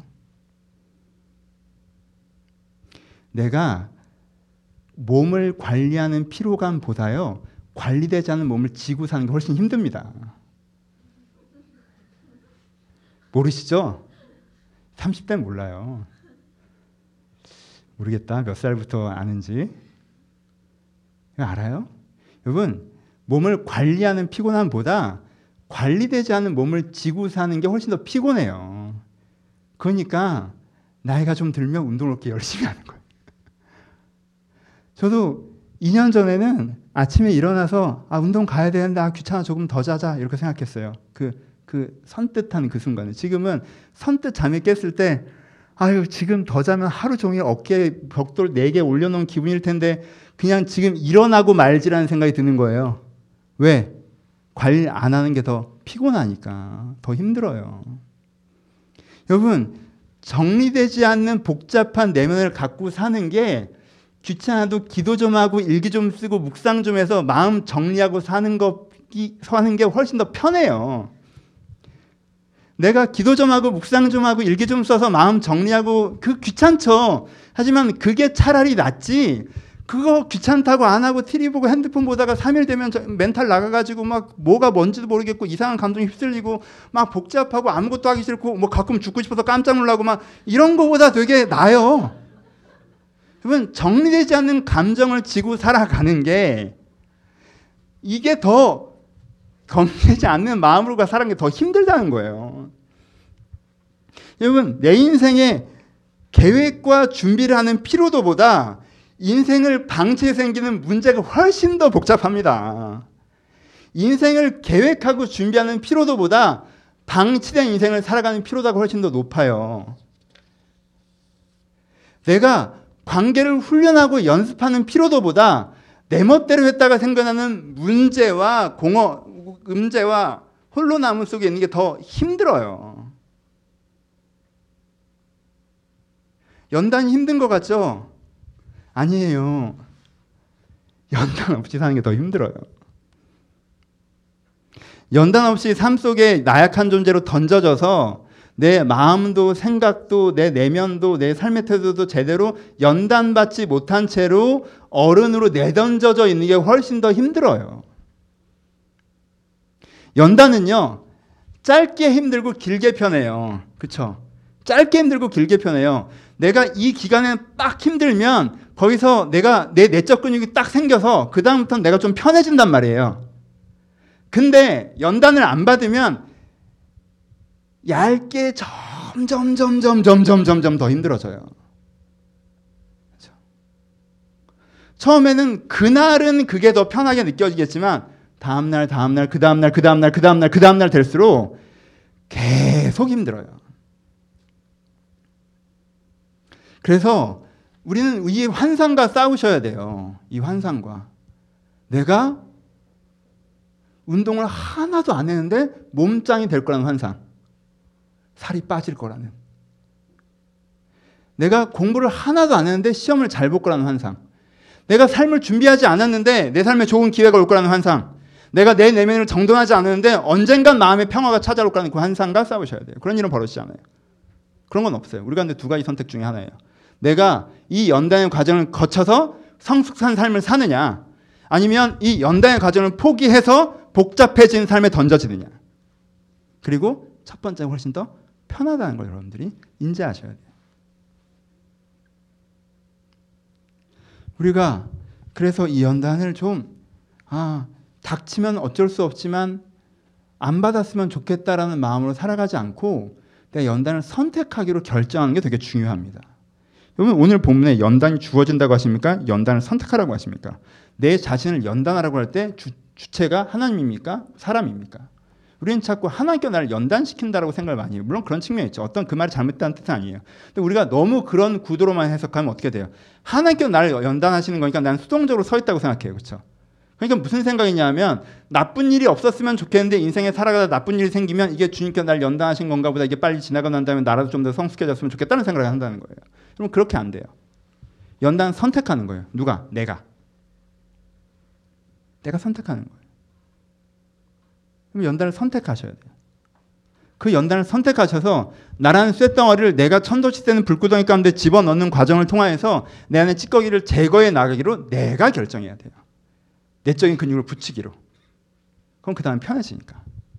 내가 몸을 관리하는 피로감보다요 관리되지 않은 몸을 지고 사는 게 훨씬 힘듭니다. 모르시죠? 삼십 대는 몰라요. 모르겠다. 몇 살부터 아는지. 알아요? 여러분 몸을 관리하는 피곤함보다 관리되지 않은 몸을 지고 사는 게 훨씬 더 피곤해요. 그러니까 나이가 좀 들면 운동을 이렇게 열심히 하는 거예요. 저도 이 년 전에는 아침에 일어나서 아 운동 가야 되는데 아 귀찮아 조금 더 자자 이렇게 생각했어요. 그, 그 선뜻한 그 순간에. 지금은 선뜻 잠이 깼을 때 아유 지금 더 자면 하루 종일 어깨에 벽돌 네 개 올려놓은 기분일 텐데 그냥 지금 일어나고 말지라는 생각이 드는 거예요. 왜? 관리 안 하는 게 더 피곤하니까 더 힘들어요. 여러분 정리되지 않는 복잡한 내면을 갖고 사는 게 귀찮아도 기도 좀 하고 일기 좀 쓰고 묵상 좀 해서 마음 정리하고 사는 거 사는 게 훨씬 더 편해요. 내가 기도 좀 하고 묵상 좀 하고 일기 좀 써서 마음 정리하고 그 귀찮죠. 하지만 그게 차라리 낫지. 그거 귀찮다고 안 하고 티비 보고 핸드폰 보다가 삼 일 되면 멘탈 나가가지고 막 뭐가 뭔지도 모르겠고 이상한 감정에 휩쓸리고 막 복잡하고 아무것도 하기 싫고 뭐 가끔 죽고 싶어서 깜짝 놀라고 막 이런 거보다 되게 나아요. 여러분 정리되지 않는 감정을 지고 살아가는 게 이게 더 정리되지 않는 마음으로 살아가는 게 더 힘들다는 거예요. 여러분 내 인생에 계획과 준비를 하는 피로도보다 인생을 방치해 생기는 문제가 훨씬 더 복잡합니다. 인생을 계획하고 준비하는 피로도보다 방치된 인생을 살아가는 피로도가 훨씬 더 높아요. 내가 관계를 훈련하고 연습하는 피로도보다 내 멋대로 했다가 생겨나는 문제와 공허, 음제와 홀로남음 속에 있는 게 더 힘들어요. 연단이 힘든 것 같죠? 아니에요. 연단 없이 사는 게 더 힘들어요. 연단 없이 삶 속에 나약한 존재로 던져져서 내 마음도 생각도 내 내면도 내 삶의 태도도 제대로 연단받지 못한 채로 어른으로 내던져져 있는 게 훨씬 더 힘들어요. 연단은요. 짧게 힘들고 길게 편해요. 그렇죠? 짧게 힘들고 길게 편해요. 내가 이 기간에 딱 힘들면 거기서 내가 내 내적 근육이 딱 생겨서 그 다음부터는 내가 좀 편해진단 말이에요. 근데 연단을 안 받으면 얇게 점점 점점 점점 점점 더 힘들어져요. 그렇죠? 처음에는 그날은 그게 더 편하게 느껴지겠지만 다음날 다음날 그 다음날 그 다음날 그 다음날 그 다음날 될수록 계속 힘들어요. 그래서 우리는 이 환상과 싸우셔야 돼요. 이 환상과. 내가 운동을 하나도 안 했는데 몸짱이 될 거라는 환상. 살이 빠질 거라는. 내가 공부를 하나도 안 했는데 시험을 잘 볼 거라는 환상. 내가 삶을 준비하지 않았는데 내 삶에 좋은 기회가 올 거라는 환상. 내가 내 내면을 정돈하지 않았는데 언젠간 마음의 평화가 찾아올 거라는 그 환상과 싸우셔야 돼요. 그런 일은 벌어지지 않아요. 그런 건 없어요. 우리가 근데 두 가지 선택 중에 하나예요. 내가 이 연단의 과정을 거쳐서 성숙한 삶을 사느냐, 아니면 이 연단의 과정을 포기해서 복잡해진 삶에 던져지느냐. 그리고 첫 번째는 훨씬 더 편하다는 걸 여러분들이 인지하셔야 돼요. 우리가 그래서 이 연단을 좀 아, 닥치면 어쩔 수 없지만 안 받았으면 좋겠다라는 마음으로 살아가지 않고 내가 연단을 선택하기로 결정하는 게 되게 중요합니다. 여러분 오늘 본문에 연단이 주어진다고 하십니까? 연단을 선택하라고 하십니까? 내 자신을 연단하라고 할 때 주체가 하나님입니까? 사람입니까? 우리는 자꾸 하나님께 나를 연단시킨다라고 생각을 많이 해요. 물론 그런 측면이 있죠. 어떤 그 말이 잘못된 뜻은 아니에요. 근데 우리가 너무 그런 구도로만 해석하면 어떻게 돼요? 하나님께 나를 연단하시는 거니까 나는 수동적으로 서 있다고 생각해요. 그렇죠? 그러니까 무슨 생각이냐면 나쁜 일이 없었으면 좋겠는데 인생에 살아가다 나쁜 일이 생기면 이게 주님께서 나를 연단하신 건가 보다, 이게 빨리 지나고 난 다음에 나라도 좀 더 성숙해졌으면 좋겠다는 생각을 한다는 거예요. 그럼 그렇게 안 돼요. 연단 선택하는 거예요. 누가? 내가. 내가 선택하는 거예요. 그럼 연단을 선택하셔야 돼요. 그 연단을 선택하셔서 나라는 쇳덩어리를 내가 천도치 되는 불구덩이 가운데 집어넣는 과정을 통하여서 내 안에 찌꺼기를 제거해 나가기로 내가 결정해야 돼요. 내적인 근육을 붙이기로. 그럼 그 다음에 편해지니까.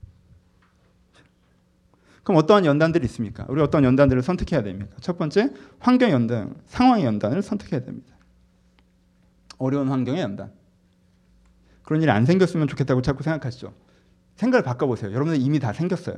그럼 어떠한 연단들이 있습니까? 우리 어떤 연단들을 선택해야 됩니까? 첫 번째, 환경 연단, 상황의 연단을 선택해야 됩니다. 어려운 환경의 연단. 그런 일이 안 생겼으면 좋겠다고 자꾸 생각하시죠. 생각을 바꿔보세요. 여러분들 이미 다 생겼어요.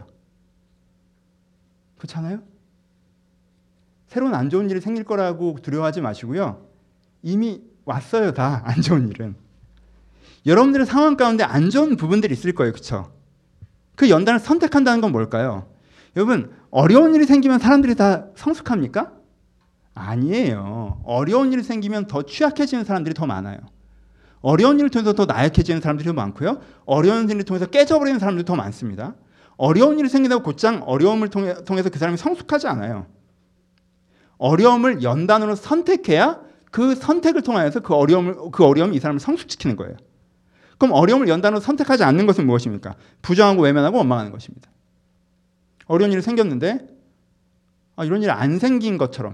그렇잖아요? 새로운 안 좋은 일이 생길 거라고 두려워하지 마시고요. 이미 왔어요. 다 안 좋은 일은. 여러분들의 상황 가운데 안 좋은 부분들이 있을 거예요. 그렇죠? 그 연단을 선택한다는 건 뭘까요? 여러분, 어려운 일이 생기면 사람들이 다 성숙합니까? 아니에요. 어려운 일이 생기면 더 취약해지는 사람들이 더 많아요. 어려운 일을 통해서 더 나약해지는 사람들이 더 많고요. 어려운 일을 통해서 깨져버리는 사람들이 더 많습니다. 어려운 일이 생긴다고 곧장 어려움을 통해, 통해서 그 사람이 성숙하지 않아요. 어려움을 연단으로 선택해야 그 선택을 통하여서 그 어려움을, 그 어려움이 이 사람을 성숙시키는 거예요. 그럼 어려움을 연단으로 선택하지 않는 것은 무엇입니까? 부정하고 외면하고 원망하는 것입니다. 어려운 일이 생겼는데 아, 이런 일이 안 생긴 것처럼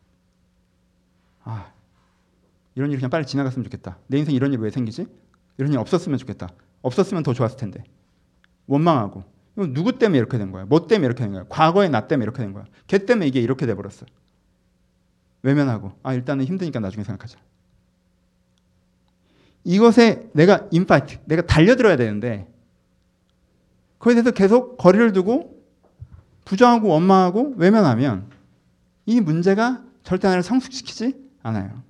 아, 이런 일이 그냥 빨리 지나갔으면 좋겠다. 내 인생 이런 일이 왜 생기지? 이런 일 없었으면 좋겠다. 없었으면 더 좋았을 텐데. 원망하고 이건 누구 때문에 이렇게 된 거야? 뭐 때문에 이렇게 된 거야? 과거의 나 때문에 이렇게 된 거야. 걔 때문에 이게 이렇게 돼버렸어. 외면하고 아 일단은 힘드니까 나중에 생각하자. 이것에 내가 인파이트, 내가 달려들어야 되는데 그에 대해서 계속 거리를 두고 부정하고 원망하고 외면하면 이 문제가 절대 나를 성숙시키지 않아요.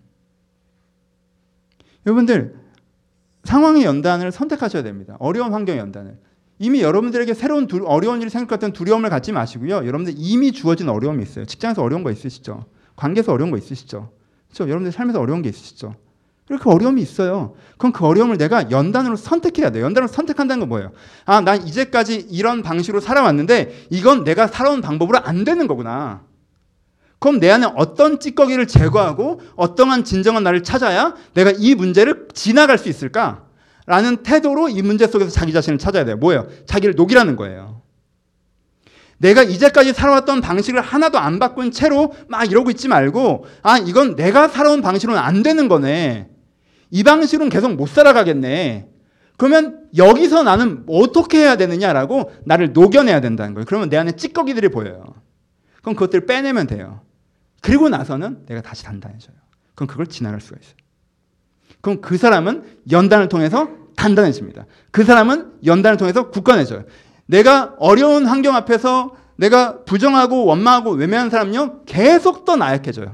여러분들 상황의 연단을 선택하셔야 됩니다. 어려운 환경의 연단을. 이미 여러분들에게 새로운 두, 어려운 일이 생길 것 같은 두려움을 갖지 마시고요. 여러분들 이미 주어진 어려움이 있어요. 직장에서 어려운 거 있으시죠? 관계에서 어려운 거 있으시죠? 그렇죠? 여러분들 삶에서 어려운 게 있으시죠? 그렇게 어려움이 있어요. 그럼 그 어려움을 내가 연단으로 선택해야 돼요. 연단으로 선택한다는 건 뭐예요? 아, 난 이제까지 이런 방식으로 살아왔는데 이건 내가 살아온 방법으로 안 되는 거구나. 그럼 내 안에 어떤 찌꺼기를 제거하고 어떠한 진정한 나를 찾아야 내가 이 문제를 지나갈 수 있을까? 라는 태도로 이 문제 속에서 자기 자신을 찾아야 돼요. 뭐예요? 자기를 녹이라는 거예요. 내가 이제까지 살아왔던 방식을 하나도 안 바꾼 채로 막 이러고 있지 말고 아, 이건 내가 살아온 방식으로는 안 되는 거네. 이 방식으로는 계속 못 살아가겠네. 그러면 여기서 나는 어떻게 해야 되느냐라고 나를 녹여내야 된다는 거예요. 그러면 내 안에 찌꺼기들이 보여요. 그럼 그것들을 빼내면 돼요. 그리고 나서는 내가 다시 단단해져요. 그럼 그걸 지나갈 수가 있어요. 그럼 그 사람은 연단을 통해서 단단해집니다. 그 사람은 연단을 통해서 굳건해져요. 내가 어려운 환경 앞에서 내가 부정하고 원망하고 외면하는 사람은요, 계속 더 나약해져요.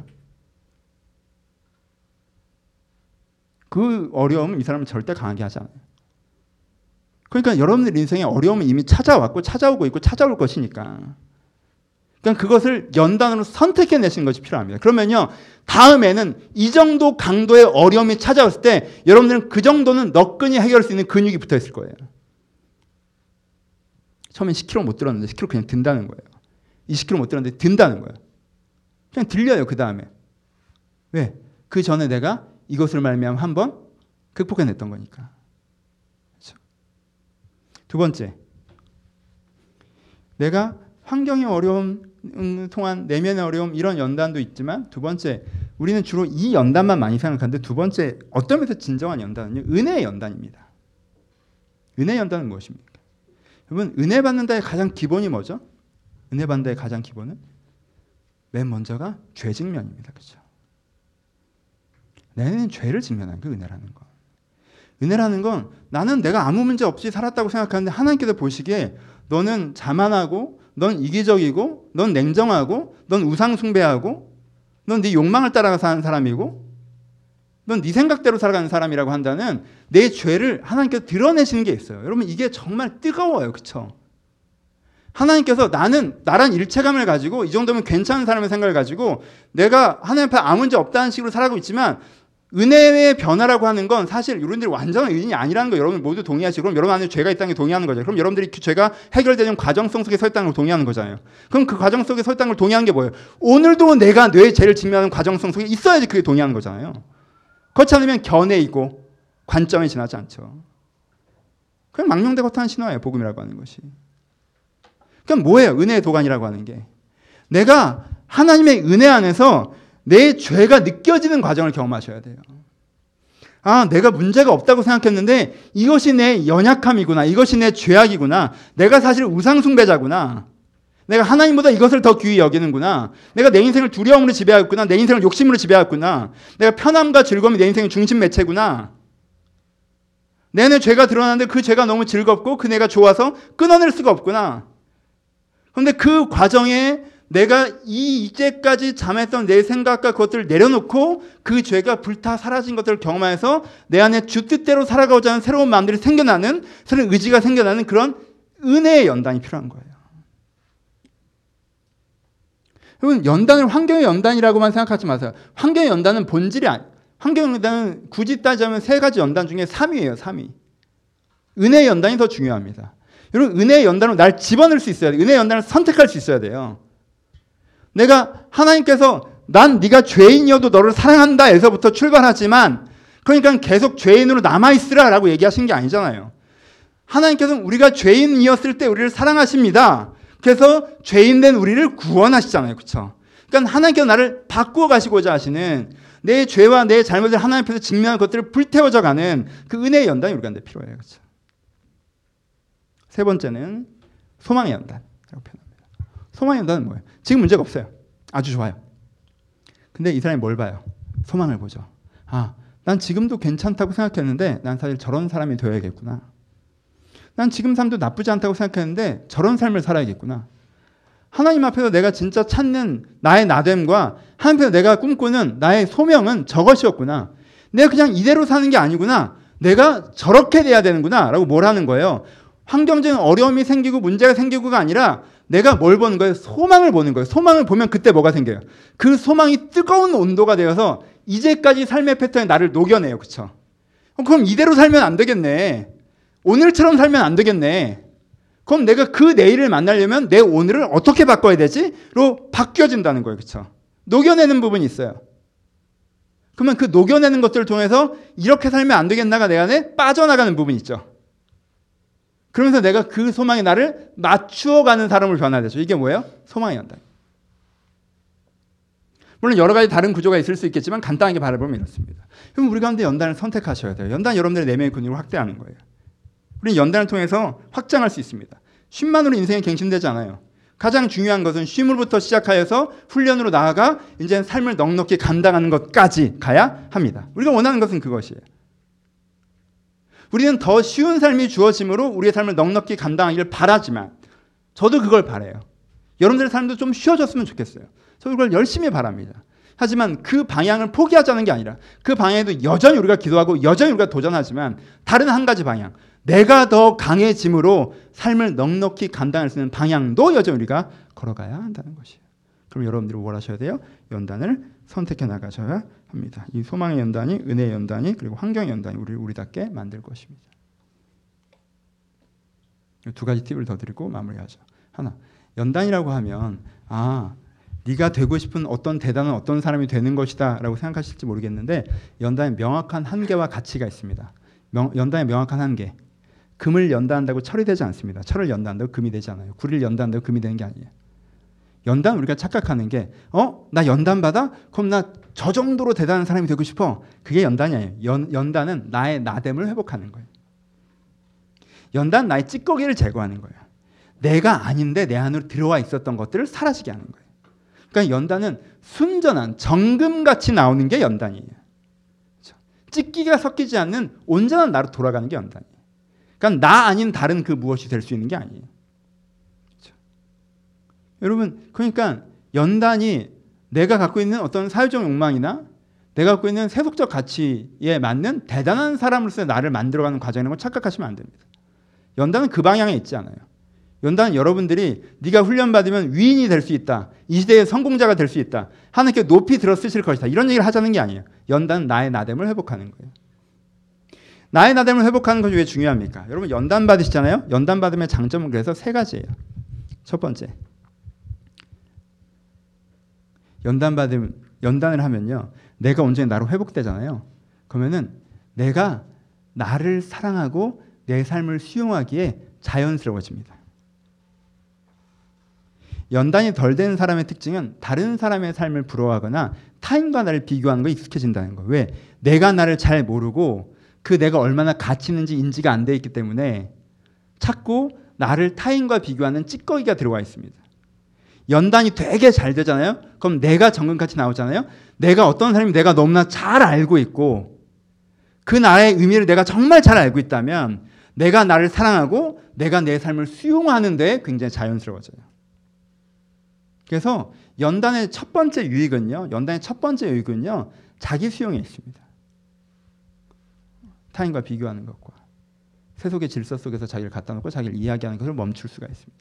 그 어려움은 이 사람은 절대 강하게 하지 않아요. 그러니까 여러분들 인생에 어려움은 이미 찾아왔고 찾아오고 있고 찾아올 것이니까. 그러니까 그것을 연단으로 선택해내시는 것이 필요합니다. 그러면요, 다음에는 이 정도 강도의 어려움이 찾아왔을 때 여러분들은 그 정도는 너끈히 해결할 수 있는 근육이 붙어있을 거예요. 처음엔 십 킬로그램 못 들었는데 십 킬로그램 그냥 든다는 거예요. 이십 킬로그램 못 들었는데 든다는 거예요. 그냥 들려요. 그 다음에. 왜? 그 전에 내가 이것을 말미암아 한번 극복해냈던 거니까. 그렇죠? 두 번째, 내가 환경의 어려움 통한 내면의 어려움 이런 연단도 있지만 두 번째, 우리는 주로 이 연단만 많이 생각하는데 두 번째 어떤 면에서 진정한 연단은요, 은혜의 연단입니다. 은혜의 연단은 무엇입니까? 여러분, 은혜 받는다의 가장 기본이 뭐죠? 은혜 받는다의 가장 기본은 맨 먼저가 죄 직면입니다. 그렇죠? 내는 죄를 직면하는 게 은혜라는 거. 은혜라는 건 나는 내가 아무 문제 없이 살았다고 생각하는데 하나님께서 보시기에 너는 자만하고 넌 이기적이고 넌 냉정하고 넌 우상 숭배하고 넌 네 욕망을 따라가 사는 사람이고 넌 네 생각대로 살아가는 사람이라고 한다는 내 죄를 하나님께서 드러내시는 게 있어요. 여러분, 이게 정말 뜨거워요. 그렇죠? 하나님께서 나는 나란 일체감을 가지고 이 정도면 괜찮은 사람의 생각을 가지고 내가 하나님 앞에 아무 문제 없다는 식으로 살아가고 있지만 은혜의 변화라고 하는 건 사실 여러분들이 완전한 의인이 아니라는 거 여러분 모두 동의하시고, 그럼 여러분 안에 죄가 있다는 게 동의하는 거죠. 그럼 여러분들이 그 죄가 해결되는 과정성 속에 서 있다는 걸 동의하는 거잖아요. 그럼 그 과정 속에 서 있다는 걸 동의하는 게 뭐예요? 오늘도 내가 뇌의 죄를 직면하는 과정성 속에 있어야지 그게 동의하는 거잖아요. 그렇지 않으면 견해이고 관점이 지나지 않죠. 그냥 망령되고 헛한 신화예요. 복음이라고 하는 것이. 그럼 뭐예요? 은혜의 도가니라고 하는 게. 내가 하나님의 은혜 안에서 내 죄가 느껴지는 과정을 경험하셔야 돼요. 아, 내가 문제가 없다고 생각했는데 이것이 내 연약함이구나. 이것이 내 죄악이구나. 내가 사실 우상숭배자구나. 내가 하나님보다 이것을 더 귀히 여기는구나. 내가 내 인생을 두려움으로 지배하였구나. 내 인생을 욕심으로 지배하였구나. 내가 편함과 즐거움이 내 인생의 중심 매체구나. 내 안에 죄가 드러나는데 그 죄가 너무 즐겁고 그 내가 좋아서 끊어낼 수가 없구나. 그런데 그 과정에 내가 이 이제까지 잠했던 내 생각과 그것들을 내려놓고 그 죄가 불타 사라진 것들을 경험해서 내 안에 주 뜻대로 살아가고자 하는 새로운 마음들이 생겨나는, 새로운 의지가 생겨나는 그런 은혜의 연단이 필요한 거예요. 여러분, 연단을 환경의 연단이라고만 생각하지 마세요. 환경의 연단은 본질이 아니, 환경의 연단은 굳이 따지자면 세 가지 연단 중에 삼 위예요. 삼 위. 은혜의 연단이 더 중요합니다. 여러분, 은혜의 연단으로 날 집어넣을 수 있어야 돼요. 은혜의 연단을 선택할 수 있어야 돼요. 내가 하나님께서 난 네가 죄인이어도 너를 사랑한다 에서부터 출발하지만, 그러니까 계속 죄인으로 남아있으라 라고 얘기하신 게 아니잖아요. 하나님께서는 우리가 죄인이었을 때 우리를 사랑하십니다. 그래서 죄인된 우리를 구원하시잖아요. 그렇죠? 그러니까 하나님께서 나를 바꾸어 가시고자 하시는, 내 죄와 내 잘못을 하나님 앞에서 직면한 것들을 불태워져 가는 그 은혜의 연단이 우리한테 필요해요. 그렇죠? 세 번째는 소망의 연단이라고 표현합니다. 소망의 연단은 뭐예요? 지금 문제가 없어요. 아주 좋아요. 근데 이 사람이 뭘 봐요? 소망을 보죠. 아, 난 지금도 괜찮다고 생각했는데 난 사실 저런 사람이 되어야겠구나. 난 지금 삶도 나쁘지 않다고 생각했는데 저런 삶을 살아야겠구나. 하나님 앞에서 내가 진짜 찾는 나의 나됨과 하나님 앞에서 내가 꿈꾸는 나의 소명은 저것이었구나. 내가 그냥 이대로 사는 게 아니구나. 내가 저렇게 돼야 되는구나 라고 뭘 하는 거예요. 환경적인 어려움이 생기고 문제가 생기고가 아니라 내가 뭘 보는 거예요? 소망을 보는 거예요. 소망을 보면 그때 뭐가 생겨요? 그 소망이 뜨거운 온도가 되어서 이제까지 삶의 패턴이 나를 녹여내요. 그렇죠? 그럼 이대로 살면 안 되겠네. 오늘처럼 살면 안 되겠네. 그럼 내가 그 내일을 만나려면 내 오늘을 어떻게 바꿔야 되지? 로 바뀌어진다는 거예요. 그렇죠? 녹여내는 부분이 있어요. 그러면 그 녹여내는 것들을 통해서 이렇게 살면 안 되겠나가 내 안에 빠져나가는 부분이 있죠. 그러면서 내가 그 소망에 나를 맞추어가는 사람을 변화되죠. 이게 뭐예요? 소망의 연단. 물론 여러 가지 다른 구조가 있을 수 있겠지만 간단하게 바라보면 이렇습니다. 그럼 우리 가운데 연단을 선택하셔야 돼요. 연단 여러분들의 내면의 근육을 확대하는 거예요. 우리는 연단을 통해서 확장할 수 있습니다. 쉼만으로 인생이 갱신되지 않아요. 가장 중요한 것은 쉼으로부터 시작하여서 훈련으로 나아가 이제 삶을 넉넉히 감당하는 것까지 가야 합니다. 우리가 원하는 것은 그것이에요. 우리는 더 쉬운 삶이 주어짐으로 우리의 삶을 넉넉히 감당하기를 바라지만, 저도 그걸 바라요. 여러분들의 삶도 좀 쉬워졌으면 좋겠어요. 저도 그걸 열심히 바랍니다. 하지만 그 방향을 포기하자는 게 아니라 그 방향에도 여전히 우리가 기도하고 여전히 우리가 도전하지만 다른 한 가지 방향, 내가 더 강해짐으로 삶을 넉넉히 감당할 수 있는 방향도 여전히 우리가 걸어가야 한다는 것이에요. 그럼 여러분들이 뭘 하셔야 돼요? 연단을 선택해 나가셔야 합니다. 이 소망의 연단이, 은혜의 연단이, 그리고 환경의 연단이 우리를 우리답게 만들 것입니다. 두 가지 팁을 더 드리고 마무리하죠. 하나, 연단이라고 하면 아, 네가 되고 싶은 어떤 대단한 어떤 사람이 되는 것이다 라고 생각하실지 모르겠는데, 연단에 명확한 한계와 가치가 있습니다. 명, 연단의 명확한 한계. 금을 연단한다고 철이 되지 않습니다. 철을 연단한다고 금이 되지 않아요. 구리를 연단한다고 금이 되는 게 아니에요. 연단, 우리가 착각하는 게 어? 나 연단 받아? 그럼 나 저 정도로 대단한 사람이 되고 싶어. 그게 연단이 아니에요. 연, 연단은 나의 나됨을 회복하는 거예요. 연단, 나의 찌꺼기를 제거하는 거예요. 내가 아닌데 내 안으로 들어와 있었던 것들을 사라지게 하는 거예요. 그러니까 연단은 순전한 정금같이 나오는 게 연단이에요. 그렇죠? 찌끼가 섞이지 않는 온전한 나로 돌아가는 게 연단이에요. 그러니까 나 아닌 다른 그 무엇이 될 수 있는 게 아니에요. 그렇죠? 여러분, 그러니까 연단이 내가 갖고 있는 어떤 사회적 욕망이나 내가 갖고 있는 세속적 가치에 맞는 대단한 사람으로서 나를 만들어가는 과정이라는 걸 착각하시면 안 됩니다. 연단은 그 방향에 있지 않아요. 연단은 여러분들이 네가 훈련받으면 위인이 될 수 있다. 이 시대의 성공자가 될 수 있다. 하나님께 높이 들어 쓰실 것이다. 이런 얘기를 하자는 게 아니에요. 연단은 나의 나됨을 회복하는 거예요. 나의 나됨을 회복하는 것이 왜 중요합니까? 여러분 연단 받으시잖아요. 연단 받으면 장점은 그래서 세 가지예요. 첫 번째, 연단 받으면 연단을 하면요, 내가 온전히 나로 회복되잖아요. 그러면은 내가 나를 사랑하고 내 삶을 수용하기에 자연스러워집니다. 연단이 덜 된 사람의 특징은 다른 사람의 삶을 부러워하거나 타인과 나를 비교하는 거에 익숙해진다는 거예요. 왜? 내가 나를 잘 모르고 그 내가 얼마나 가치 있는지 인지가 안 돼 있기 때문에 자꾸 나를 타인과 비교하는 찌꺼기가 들어와 있습니다. 연단이 되게 잘 되잖아요. 그럼 내가 정금같이 나오잖아요. 내가 어떤 사람이 내가 너무나 잘 알고 있고 그 나의 의미를 내가 정말 잘 알고 있다면 내가 나를 사랑하고 내가 내 삶을 수용하는 데 굉장히 자연스러워져요. 그래서 연단의 첫 번째 유익은요. 연단의 첫 번째 유익은요. 자기 수용에 있습니다. 타인과 비교하는 것과 세속의 질서 속에서 자기를 갖다 놓고 자기를 이야기하는 것을 멈출 수가 있습니다.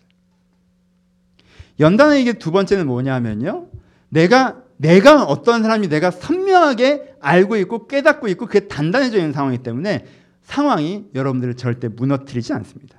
연단의 이게 두 번째는 뭐냐면요. 내가 내가 어떤 사람이 내가 선명하게 알고 있고 깨닫고 있고 그게 단단해져 있는 상황이기 때문에 상황이 여러분들을 절대 무너뜨리지 않습니다.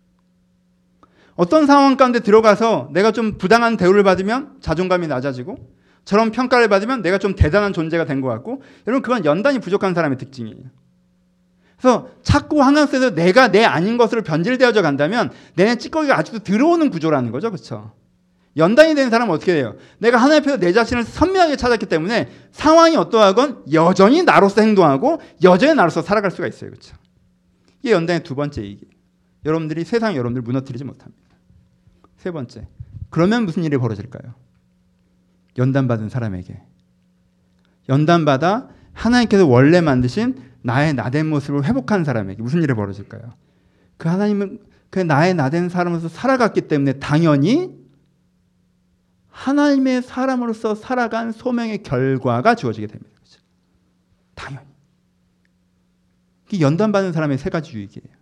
어떤 상황 가운데 들어가서 내가 좀 부당한 대우를 받으면 자존감이 낮아지고 저런 평가를 받으면 내가 좀 대단한 존재가 된 것 같고 여러분 그건 연단이 부족한 사람의 특징이에요. 그래서 자꾸 한강 속에서 내가 내 아닌 것으로 변질되어져 간다면 내 찌꺼기가 아직도 들어오는 구조라는 거죠. 그렇죠? 연단이 된 사람은 어떻게 돼요? 내가 하나님 앞에서 내 자신을 선명하게 찾았기 때문에 상황이 어떠하건 여전히 나로서 행동하고 여전히 나로서 살아갈 수가 있어요. 그렇죠? 이게 연단의 두 번째 얘기예요. 여러분들이 세상이 여러분들을 무너뜨리지 못합니다. 세 번째, 그러면 무슨 일이 벌어질까요? 연단받은 사람에게 연단받아 하나님께서 원래 만드신 나의 나된 모습을 회복한 사람에게 무슨 일이 벌어질까요? 그 하나님은 그 나의 나된 사람으로서 살아갔기 때문에 당연히 하나님의 사람으로서 살아간 소명의 결과가 주어지게 됩니다. 그렇죠? 당연히. 이게 연단받는 사람의 세 가지 유익이에요.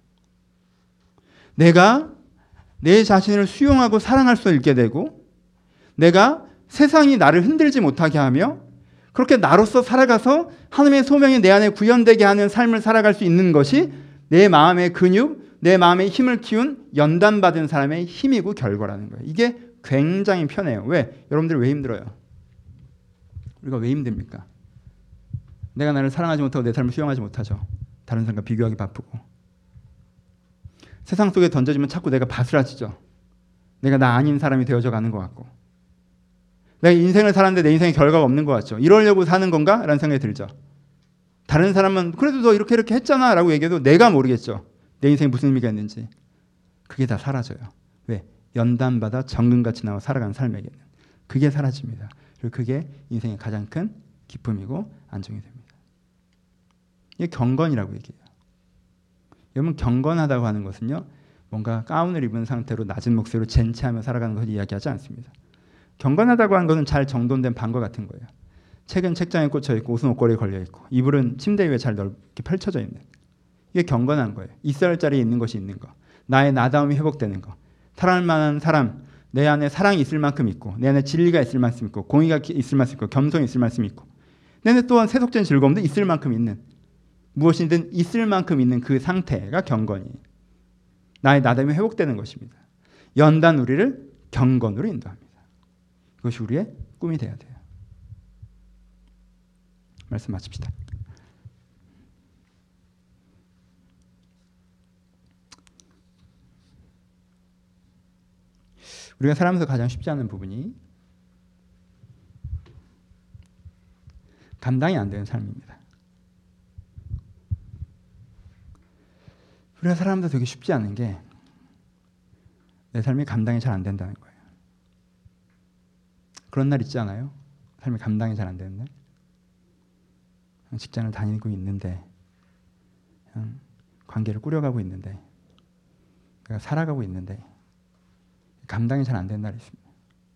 내가 내 자신을 수용하고 사랑할 수 있게 되고 내가 세상이 나를 흔들지 못하게 하며 그렇게 나로서 살아가서 하나님의 소명이 내 안에 구현되게 하는 삶을 살아갈 수 있는 것이 내 마음의 근육, 내 마음의 힘을 키운 연단받은 사람의 힘이고 결과라는 거예요. 이게 굉장히 편해요. 왜? 여러분들 왜 힘들어요? 우리가 왜 힘듭니까? 내가 나를 사랑하지 못하고 내 삶을 수용하지 못하죠. 다른 사람과 비교하기 바쁘고. 세상 속에 던져지면 자꾸 내가 바스라지죠. 내가 나 아닌 사람이 되어져 가는 것 같고. 내가 인생을 살았는데 내 인생에 결과가 없는 것 같죠. 이러려고 사는 건가? 라는 생각이 들죠. 다른 사람은 그래도 너 이렇게 이렇게 했잖아 라고 얘기해도 내가 모르겠죠. 내 인생에 무슨 의미가 있는지. 그게 다 사라져요. 왜? 연단받아 정금같이 나와 살아가는 삶에게는. 그게 사라집니다. 그리고 그게 인생의 가장 큰 기쁨이고 안정이 됩니다. 이게 경건이라고 얘기해요. 여러분 경건하다고 하는 것은요. 뭔가 가운을 입은 상태로 낮은 목소리로 젠치하며 살아가는 것을 이야기하지 않습니다. 경건하다고 하는 것은 잘 정돈된 방과 같은 거예요. 책은 책장에 꽂혀 있고 옷은 옷걸이에 걸려 있고 이불은 침대 위에 잘 넓게 펼쳐져 있는. 이게 경건한 거예요. 있어야 할 자리에 있는 것이 있는 거. 나의 나다움이 회복되는 거. 사랑할 만한 사람, 내 안에 사랑이 있을 만큼 있고 내 안에 진리가 있을 만큼 있고 공의가 있을 만큼 있고 겸손이 있을 만큼 있고 내 안에 또한 세속적인 즐거움도 있을 만큼 있는 무엇이든 있을 만큼 있는 그 상태가 경건이에요. 나의 나다움이 회복되는 것입니다. 연단 우리를 경건으로 인도합니다. 그것이 우리의 꿈이 돼야 돼요. 말씀 마칩시다. 우리가 살아가면서 가장 쉽지 않은 부분이 감당이 안 되는 삶입니다. 우리가 살아가면서 되게 쉽지 않은 게 내 삶이 감당이 잘 안 된다는 거예요. 그런 날 있지 않아요? 삶이 감당이 잘 안 되는 날? 직장을 다니고 있는데 그냥 관계를 꾸려가고 있는데 내가 살아가고 있는데 감당이 잘 안 되는 날이 있습니다.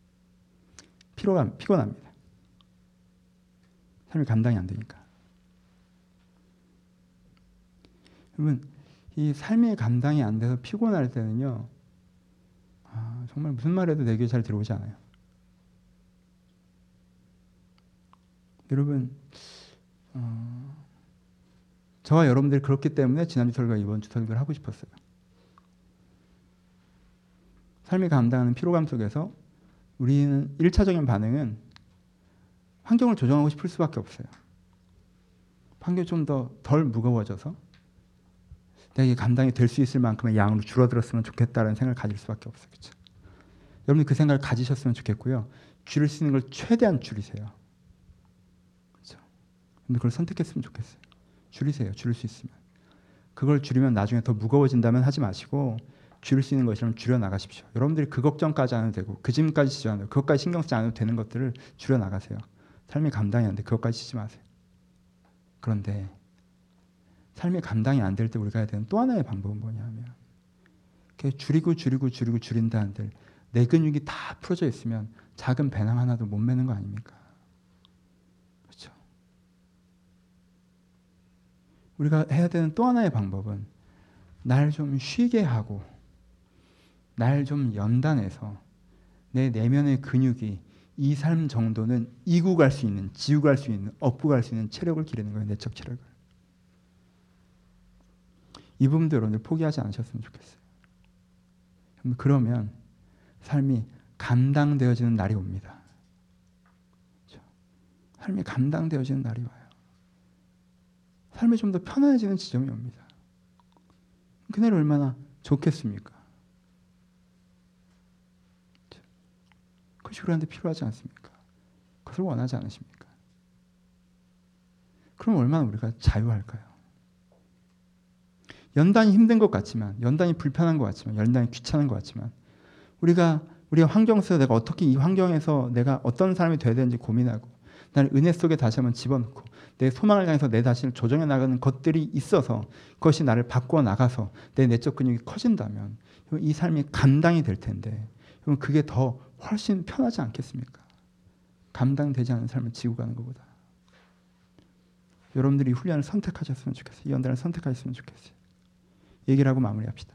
피로감, 피곤합니다. 삶이 감당이 안 되니까. 여러분, 이 삶의 감당이 안 돼서 피곤할 때는요, 아, 정말 무슨 말해도 내 귀에 잘 들어오지 않아요. 여러분, 어, 저와 여러분들이 그렇기 때문에 지난주 설교와 이번 주 설교를 하고 싶었어요. 삶이 감당하는 피로감 속에서 우리는 일차적인 반응은 환경을 조정하고 싶을 수밖에 없어요. 환경이 좀 더 덜 무거워져서 내가 이게 감당이 될 수 있을 만큼의 양으로 줄어들었으면 좋겠다는 생각을 가질 수밖에 없어요. 그렇죠? 여러분이 그 생각을 가지셨으면 좋겠고요. 줄일 수 있는 걸 최대한 줄이세요. 그렇죠? 근데 그걸 선택했으면 좋겠어요. 줄이세요. 줄일 수 있으면. 그걸 줄이면 나중에 더 무거워진다면 하지 마시고 줄일 수 있는 것이라면 줄여 나가십시오. 여러분들이 그 걱정까지 안 해도 되고 그 짐까지 지지 않아도 그것까지 신경 쓰지 않아도 되는 것들을 줄여 나가세요. 삶이 감당이 안 돼. 그것까지 치지 마세요. 그런데 삶이 감당이 안 될 때 우리가 해야 되는 또 하나의 방법은 뭐냐면 줄이고 줄이고 줄이고 줄인다 한들 내 근육이 다 풀어져 있으면 작은 배낭 하나도 못 메는 거 아닙니까? 그렇죠? 우리가 해야 되는 또 하나의 방법은 날 좀 쉬게 하고 날 좀 연단해서 내 내면의 근육이 이 삶 정도는 이고 갈 수 있는, 지고 갈 수 있는, 업고 갈 수 있는 체력을 기르는 거예요. 내적 체력을. 이 부분도 여러분들 포기하지 않으셨으면 좋겠어요. 그러면 삶이 감당되어지는 날이 옵니다. 그렇죠? 삶이 감당되어지는 날이 와요. 삶이 좀 더 편안해지는 지점이 옵니다. 그날이 얼마나 좋겠습니까? 그렇죠? 그것이 우리한테 필요하지 않습니까? 그것을 원하지 않으십니까? 그럼 얼마나 우리가 자유할까요? 연단이 힘든 것 같지만, 연단이 불편한 것 같지만, 연단이 귀찮은 것 같지만, 우리가 우리의 환경 속에서 내가 어떻게 이 환경에서 내가 어떤 사람이 돼야 되는지 고민하고, 나를 은혜 속에 다시 한번 집어넣고, 내 소망을 향해서 내 자신을 조정해 나가는 것들이 있어서 그것이 나를 바꾸어 나가서 내 내적 근육이 커진다면 이 삶이 감당이 될 텐데, 그럼 그게 더 훨씬 편하지 않겠습니까? 감당되지 않은 삶을 지고 가는 것보다. 여러분들이 이 훈련을 선택하셨으면 좋겠어요. 이 연단을 선택하셨으면 좋겠어요. 얘기를 하고 마무리합시다.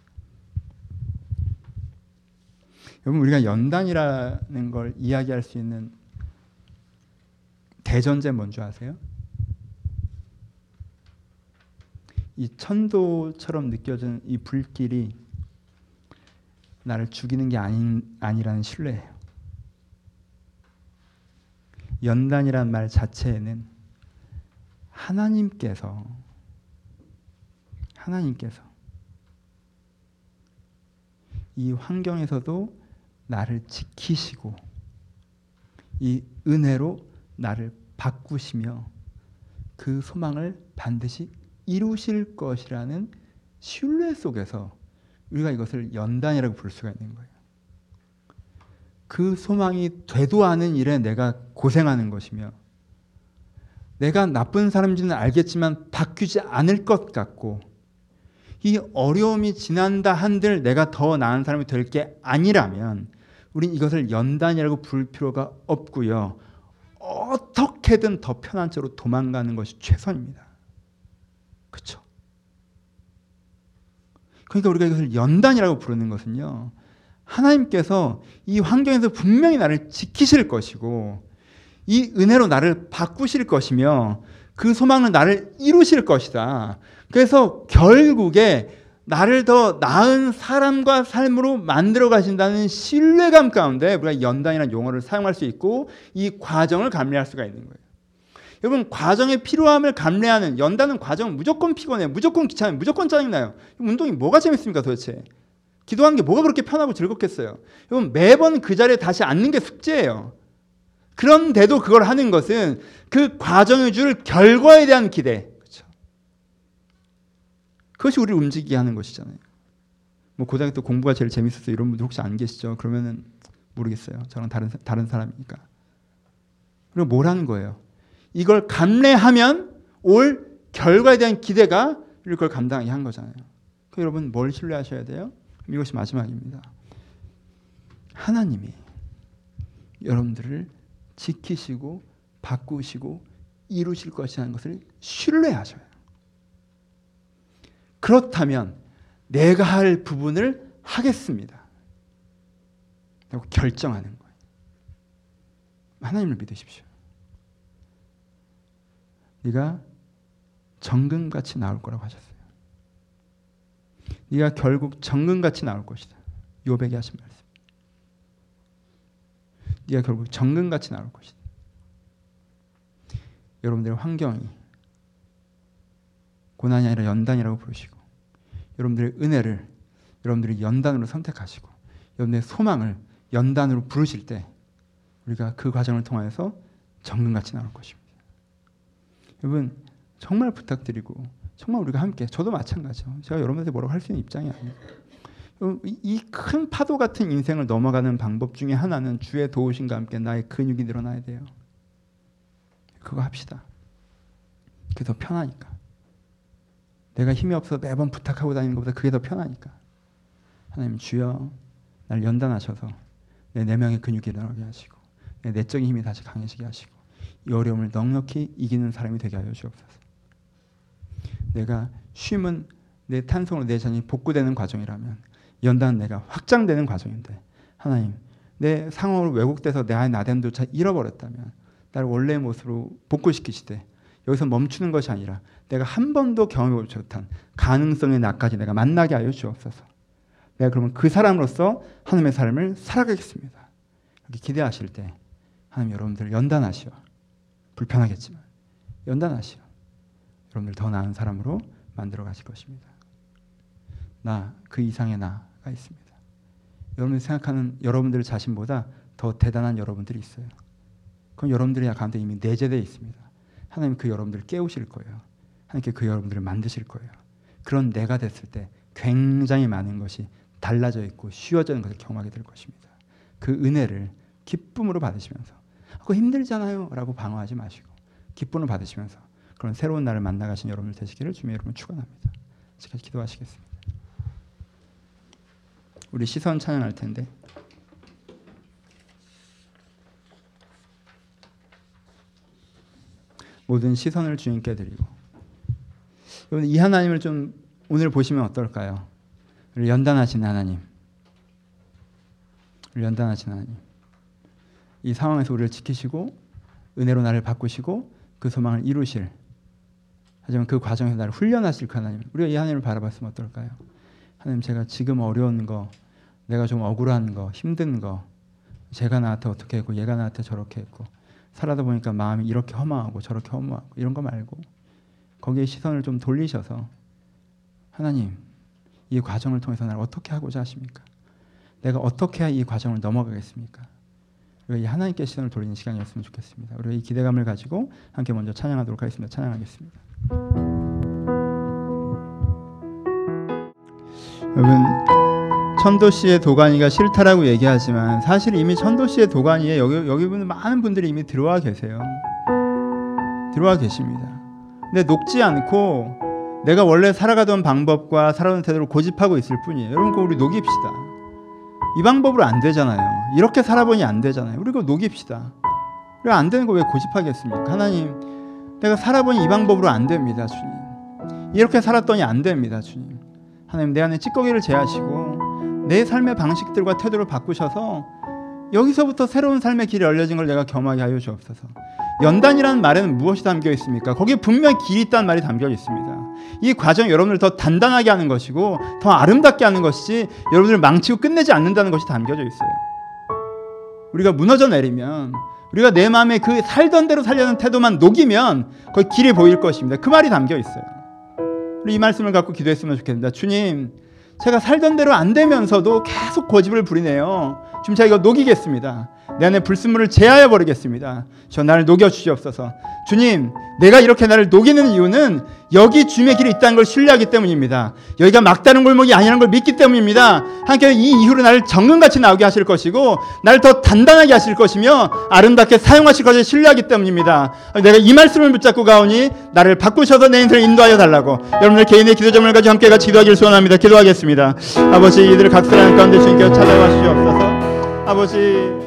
여러분, 우리가 연단이라는 걸 이야기할 수 있는 대전제 뭔지 아세요? 이 천도처럼 느껴지는 이 불길이 나를 죽이는 게 아닌, 아니라는 신뢰예요. 연단이란 말 자체에는 하나님께서 하나님께서 이 환경에서도 나를 지키시고 이 은혜로 나를 바꾸시며 그 소망을 반드시 이루실 것이라는 신뢰 속에서 우리가 이것을 연단이라고 부를 수가 있는 거예요. 그 소망이 되도 않은 일에 내가 고생하는 것이며 내가 나쁜 사람인지는 알겠지만 바뀌지 않을 것 같고 이 어려움이 지난다 한들 내가 더 나은 사람이 될 게 아니라면 우린 이것을 연단이라고 부를 필요가 없고요. 어떻게든 더 편한 채로 도망가는 것이 최선입니다. 그렇죠? 그러니까 우리가 이것을 연단이라고 부르는 것은요. 하나님께서 이 환경에서 분명히 나를 지키실 것이고 이 은혜로 나를 바꾸실 것이며 그 소망은 나를 이루실 것이다. 그래서 결국에 나를 더 나은 사람과 삶으로 만들어 가신다는 신뢰감 가운데 우리가 연단이라는 용어를 사용할 수 있고 이 과정을 감내할 수가 있는 거예요. 여러분, 과정의 필요함을 감내하는 연단은 과정은 무조건 피곤해요. 무조건 귀찮아요. 무조건 짜증나요. 운동이 뭐가 재밌습니까 도대체? 기도하는 게 뭐가 그렇게 편하고 즐겁겠어요? 여러분, 매번 그 자리에 다시 앉는 게 숙제예요. 그런데도 그걸 하는 것은 그 과정이 줄 결과에 대한 기대. 그렇죠? 그것이 우리를 움직이게 하는 것이잖아요. 뭐 고등학교 때 공부가 제일 재밌었어요. 이런 분들 혹시 안 계시죠? 그러면은 모르겠어요. 저랑 다른 다른 사람이니까. 그리고 뭘 하는 거예요? 이걸 감내하면 올 결과에 대한 기대가 이걸 감당하게 한 거잖아요. 그 여러분 뭘 신뢰하셔야 돼요? 이것이 마지막입니다. 하나님이 여러분들을 지키시고 바꾸시고 이루실 것이라는 것을 신뢰하셔요. 그렇다면 내가 할 부분을 하겠습니다. 라고 결정하는 거예요. 하나님을 믿으십시오. 네가 정금같이 나올 거라고 하셨어요. 네가 결국 정금같이 나올 것이다. 욥에게 하신 말씀. 네가 결국 정금같이 나올 것이다. 여러분들의 환경이 고난이 아니라 연단이라고 부르시고 여러분들의 은혜를 여러분들이 연단으로 선택하시고 여러분들의 소망을 연단으로 부르실 때 우리가 그 과정을 통해서 정금같이 나올 것입니다. 여러분 정말 부탁드리고 정말 우리가 함께 저도 마찬가지죠. 제가 여러분한테 뭐라고 할 수 있는 입장이 아니에요. 이 큰 파도 같은 인생을 넘어가는 방법 중에 하나는 주의 도우심과 함께 나의 근육이 늘어나야 돼요. 그거 합시다. 그게 더 편하니까. 내가 힘이 없어서 매번 부탁하고 다니는 것보다 그게 더 편하니까. 하나님 주여 날 연단하셔서 내 내면의 근육이 일어나게 하시고 내 내적인 힘이 다시 강해지게 하시고 이 어려움을 넉넉히 이기는 사람이 되게 하여 주옵소서. 내가 쉼은 내 탄성으로 내 자신이 복구되는 과정이라면 연단은 내가 확장되는 과정인데 하나님 내 상황으로 왜곡돼서 내 안에 나됨조차 잃어버렸다면 나를 원래의 모습으로 복구시키시되 여기서 멈추는 것이 아니라 내가 한 번도 경험해보지 못한 가능성의 나까지 내가 만나게 하여 주옵소서. 내가 그러면 그 사람으로서 하나님의 삶을 살아가겠습니다. 이렇게 기대하실 때 하나님 여러분들 연단하시오. 불편하겠지만 연단하시오. 여러분들 더 나은 사람으로 만들어 가실 것입니다. 나, 그 이상의 나가 있습니다. 여러분들이 생각하는 여러분들 자신보다 더 대단한 여러분들이 있어요. 그럼 여러분들이 가운데 이미 내재되어 있습니다. 하나님 그 여러분들을 깨우실 거예요. 하나님께 그 여러분들을 만드실 거예요. 그런 내가 됐을 때 굉장히 많은 것이 달라져 있고 쉬워지는 것을 경험하게 될 것입니다. 그 은혜를 기쁨으로 받으시면서 그거 힘들잖아요 라고 방어하지 마시고 기쁨을 받으시면서 그런 새로운 날을 만나가신 여러분들 되시기를 주님의 이름으로 축원합니다. 지금까지 기도하시겠습니다. 우리 시선 찬양할 텐데 모든 시선을 주님께 드리고 여러분 이 하나님을 좀 오늘 보시면 어떨까요? 우리 연단하신 하나님, 우리 연단하신 하나님, 이 상황에서 우리를 지키시고 은혜로 나를 바꾸시고 그 소망을 이루실, 하지만 그 과정에서 나를 훈련하실 그 하나님, 우리가 이 하나님을 바라봤으면 어떨까요? 하나님 제가 지금 어려운 거, 내가 좀 억울한 거, 힘든 거, 제가 나한테 어떻게 했고 얘가 나한테 저렇게 했고 살아다 보니까 마음이 이렇게 허망하고 저렇게 허무하고 이런 거 말고 거기에 시선을 좀 돌리셔서 하나님 이 과정을 통해서 나를 어떻게 하고자 하십니까? 내가 어떻게 이 과정을 넘어가겠습니까? 우리가 이 하나님께 시선을 돌리는 시간이었으면 좋겠습니다. 우리가 이 기대감을 가지고 함께 먼저 찬양하도록 하겠습니다. 찬양하겠습니다. 여러분 천도씨의 도가니가 싫다라고 얘기하지만 사실 이미 천도씨의 도가니에 여기 여기 보는 많은 분들이 이미 들어와 계세요. 들어와 계십니다. 근데 녹지 않고 내가 원래 살아가던 방법과 살아가는 태도를 고집하고 있을 뿐이에요. 여러분 그거 우리 녹입시다. 이 방법으로 안 되잖아요. 이렇게 살아보니 안 되잖아요. 우리 그거 녹입시다. 우리가 안 되는 거 왜 고집하겠습니까? 하나님 내가 살아보니 이 방법으로 안 됩니다. 주님 이렇게 살았더니 안 됩니다. 주님 하나님 내 안에 찌꺼기를 제하시고 내 삶의 방식들과 태도를 바꾸셔서 여기서부터 새로운 삶의 길이 열려진 걸 내가 경험하게 하여 주옵소서. 연단이라는 말에는 무엇이 담겨 있습니까? 거기에 분명히 길이 있다는 말이 담겨 있습니다. 이 과정이 여러분을 더 단단하게 하는 것이고 더 아름답게 하는 것이지 여러분을 망치고 끝내지 않는다는 것이 담겨져 있어요. 우리가 무너져 내리면 우리가 내 마음에 그 살던 대로 살려는 태도만 녹이면 거기 길이 보일 것입니다. 그 말이 담겨 있어요. 우리 이 말씀을 갖고 기도했으면 좋겠습니다. 주님 제가 살던 대로 안 되면서도 계속 고집을 부리네요. 지금 제가 이거 녹이겠습니다. 내 안에 불순물을 제하여 버리겠습니다. 저 나를 녹여 주시옵소서. 주님 내가 이렇게 나를 녹이는 이유는 여기 주님의 길이 있다는 걸 신뢰하기 때문입니다. 여기가 막다른 골목이 아니라는 걸 믿기 때문입니다. 하나님께서 이 이후로 나를 정금같이 나오게 하실 것이고 나를 더 단단하게 하실 것이며 아름답게 사용하실 것을 신뢰하기 때문입니다. 내가 이 말씀을 붙잡고 가오니 나를 바꾸셔서 내 인생을 인도하여 달라고 여러분들 개인의 기도점을 가지고 함께 같이 기도하기를 소원합니다. 기도하겠습니다. 아버지 이들을 각설하는 가운데 주님께서 찾아와 주시옵소서. 아버지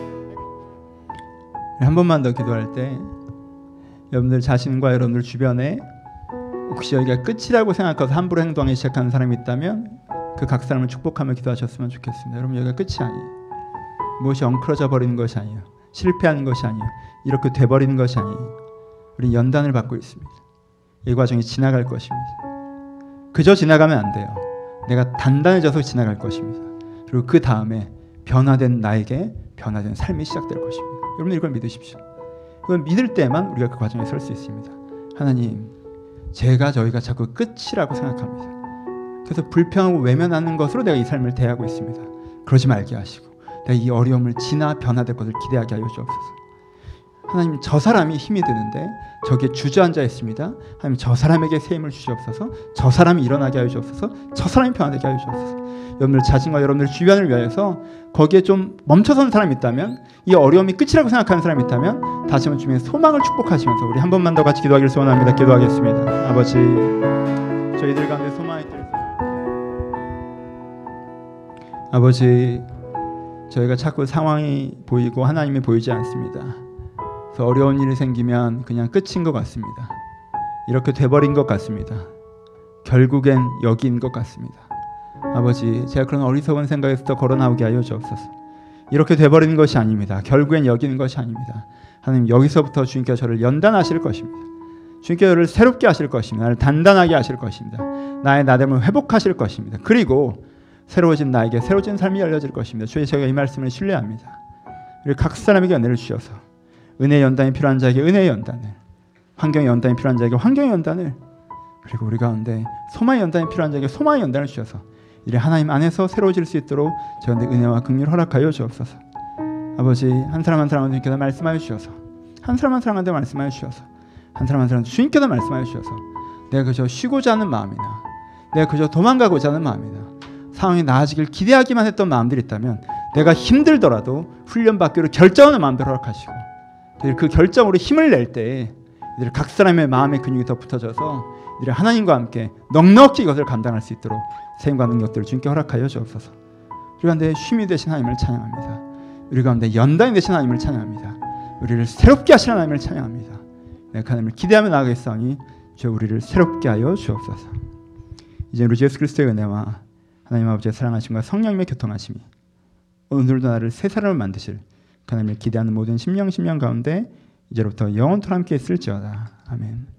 한 번만 더 기도할 때 여러분들 자신과 여러분들 주변에 혹시 여기가 끝이라고 생각해서 함부로 행동하기 시작하는 사람이 있다면 그 각 사람을 축복하며 기도하셨으면 좋겠습니다. 여러분 여기가 끝이 아니에요. 무엇이 엉클어져 버리는 것이 아니에요. 실패하는 것이 아니에요. 이렇게 돼버리는 것이 아니에요. 우리는 연단을 받고 있습니다. 이 과정이 지나갈 것입니다. 그저 지나가면 안 돼요. 내가 단단해져서 지나갈 것입니다. 그리고 그 다음에 변화된 나에게 변화된 삶이 시작될 것입니다. 여러분 이걸 믿으십시오. 이걸 믿을 때만 우리가 그 과정에 설 수 있습니다. 하나님 제가 저희가 자꾸 끝이라고 생각합니다. 그래서 불평하고 외면하는 것으로 내가 이 삶을 대하고 있습니다. 그러지 말게 하시고 내가 이 어려움을 지나 변화될 것을 기대하게 하여 주옵소서. 하나님 저 사람이 힘이 드는데 저기에 주저앉아 있습니다. 하나님 저 사람에게 새 힘을 주시옵소서. 저 사람이 일어나게 하여 주옵소서. 저 사람이 변화되게 하여 주옵소서. 여러분들 자신과 여러분들 주변을 위하여서 거기에 좀 멈춰선 사람이 있다면 이 어려움이 끝이라고 생각하는 사람이 있다면 다시 한번 주님의 소망을 축복하시면서 우리 한 번만 더 같이 기도하기를 소원합니다. 기도하겠습니다. 아버지 저희들 가운데 소망이 있도록 아버지 저희가 자꾸 상황이 보이고 하나님이 보이지 않습니다. 그래서 어려운 일이 생기면 그냥 끝인 것 같습니다. 이렇게 돼버린 것 같습니다. 결국엔 여기인 것 같습니다. 아버지, 제가 그런 어리석은 생각에서 걸어 나오게 하여 주옵소서. 이렇게 돼버리는 것이 아닙니다. 결국엔 여기는 것이 아닙니다. 하나님, 여기서부터 주님께서 저를 연단하실 것입니다. 주님께서 저를 새롭게 하실 것입니다. 나를 단단하게 하실 것입니다. 나의 나됨을 회복하실 것입니다. 그리고 새로워진 나에게 새로워진 삶이 열려질 것입니다. 주의, 제가 이 말씀을 신뢰합니다. 우리 각 사람에게 은혜를 주셔서 은혜의 연단이 필요한 자에게 은혜의 연단을, 환경의 연단이 필요한 자에게 환경의 연단을, 그리고 우리 가운데 소망의 연단이 필요한 자에게 소망의 연단을 주셔서 이래 하나님 안에서 새로워질 수 있도록 저한테 은혜와 긍휼을 허락하여 주옵소서. 아버지, 한 사람 한 사람한테 주님께서 말씀하여 주셔서, 한 사람 한 사람한테 말씀하여 주셔서, 한 사람 한 사람한테 주님께서 말씀하여 주셔서 내가 그저 쉬고자 하는 마음이나 내가 그저 도망가고자 하는 마음이나 상황이 나아지길 기대하기만 했던 마음들이 있다면 내가 힘들더라도 훈련받기로 결정하는 마음들 허락하시고, 그 결정으로 힘을 낼 때 이들 각 사람의 마음의 근육이 더 붙어져서 이들 하나님과 함께 넉넉히 이것을 감당할 수 있도록 세임과 능력들을 주님께 허락하여 주옵소서. 우리 가운데 쉼이 되신 하나님을 찬양합니다. 우리 가운데 연단이 되신 하나님을 찬양합니다. 우리를 새롭게 하시는 하나님을 찬양합니다. 내가 하나님을 기대하며 나아가겠사오니 주 우리를 새롭게 하여 주옵소서. 이제 우리 주 예수 그리스도의 은혜와 하나님 아버지의 사랑하심과 성령님의 교통하심이 오늘도 나를 새 사람을 만드실 하나님을 기대하는 모든 심령 심령 가운데 이제부터 영원토록 함께 있을지어다. 아멘.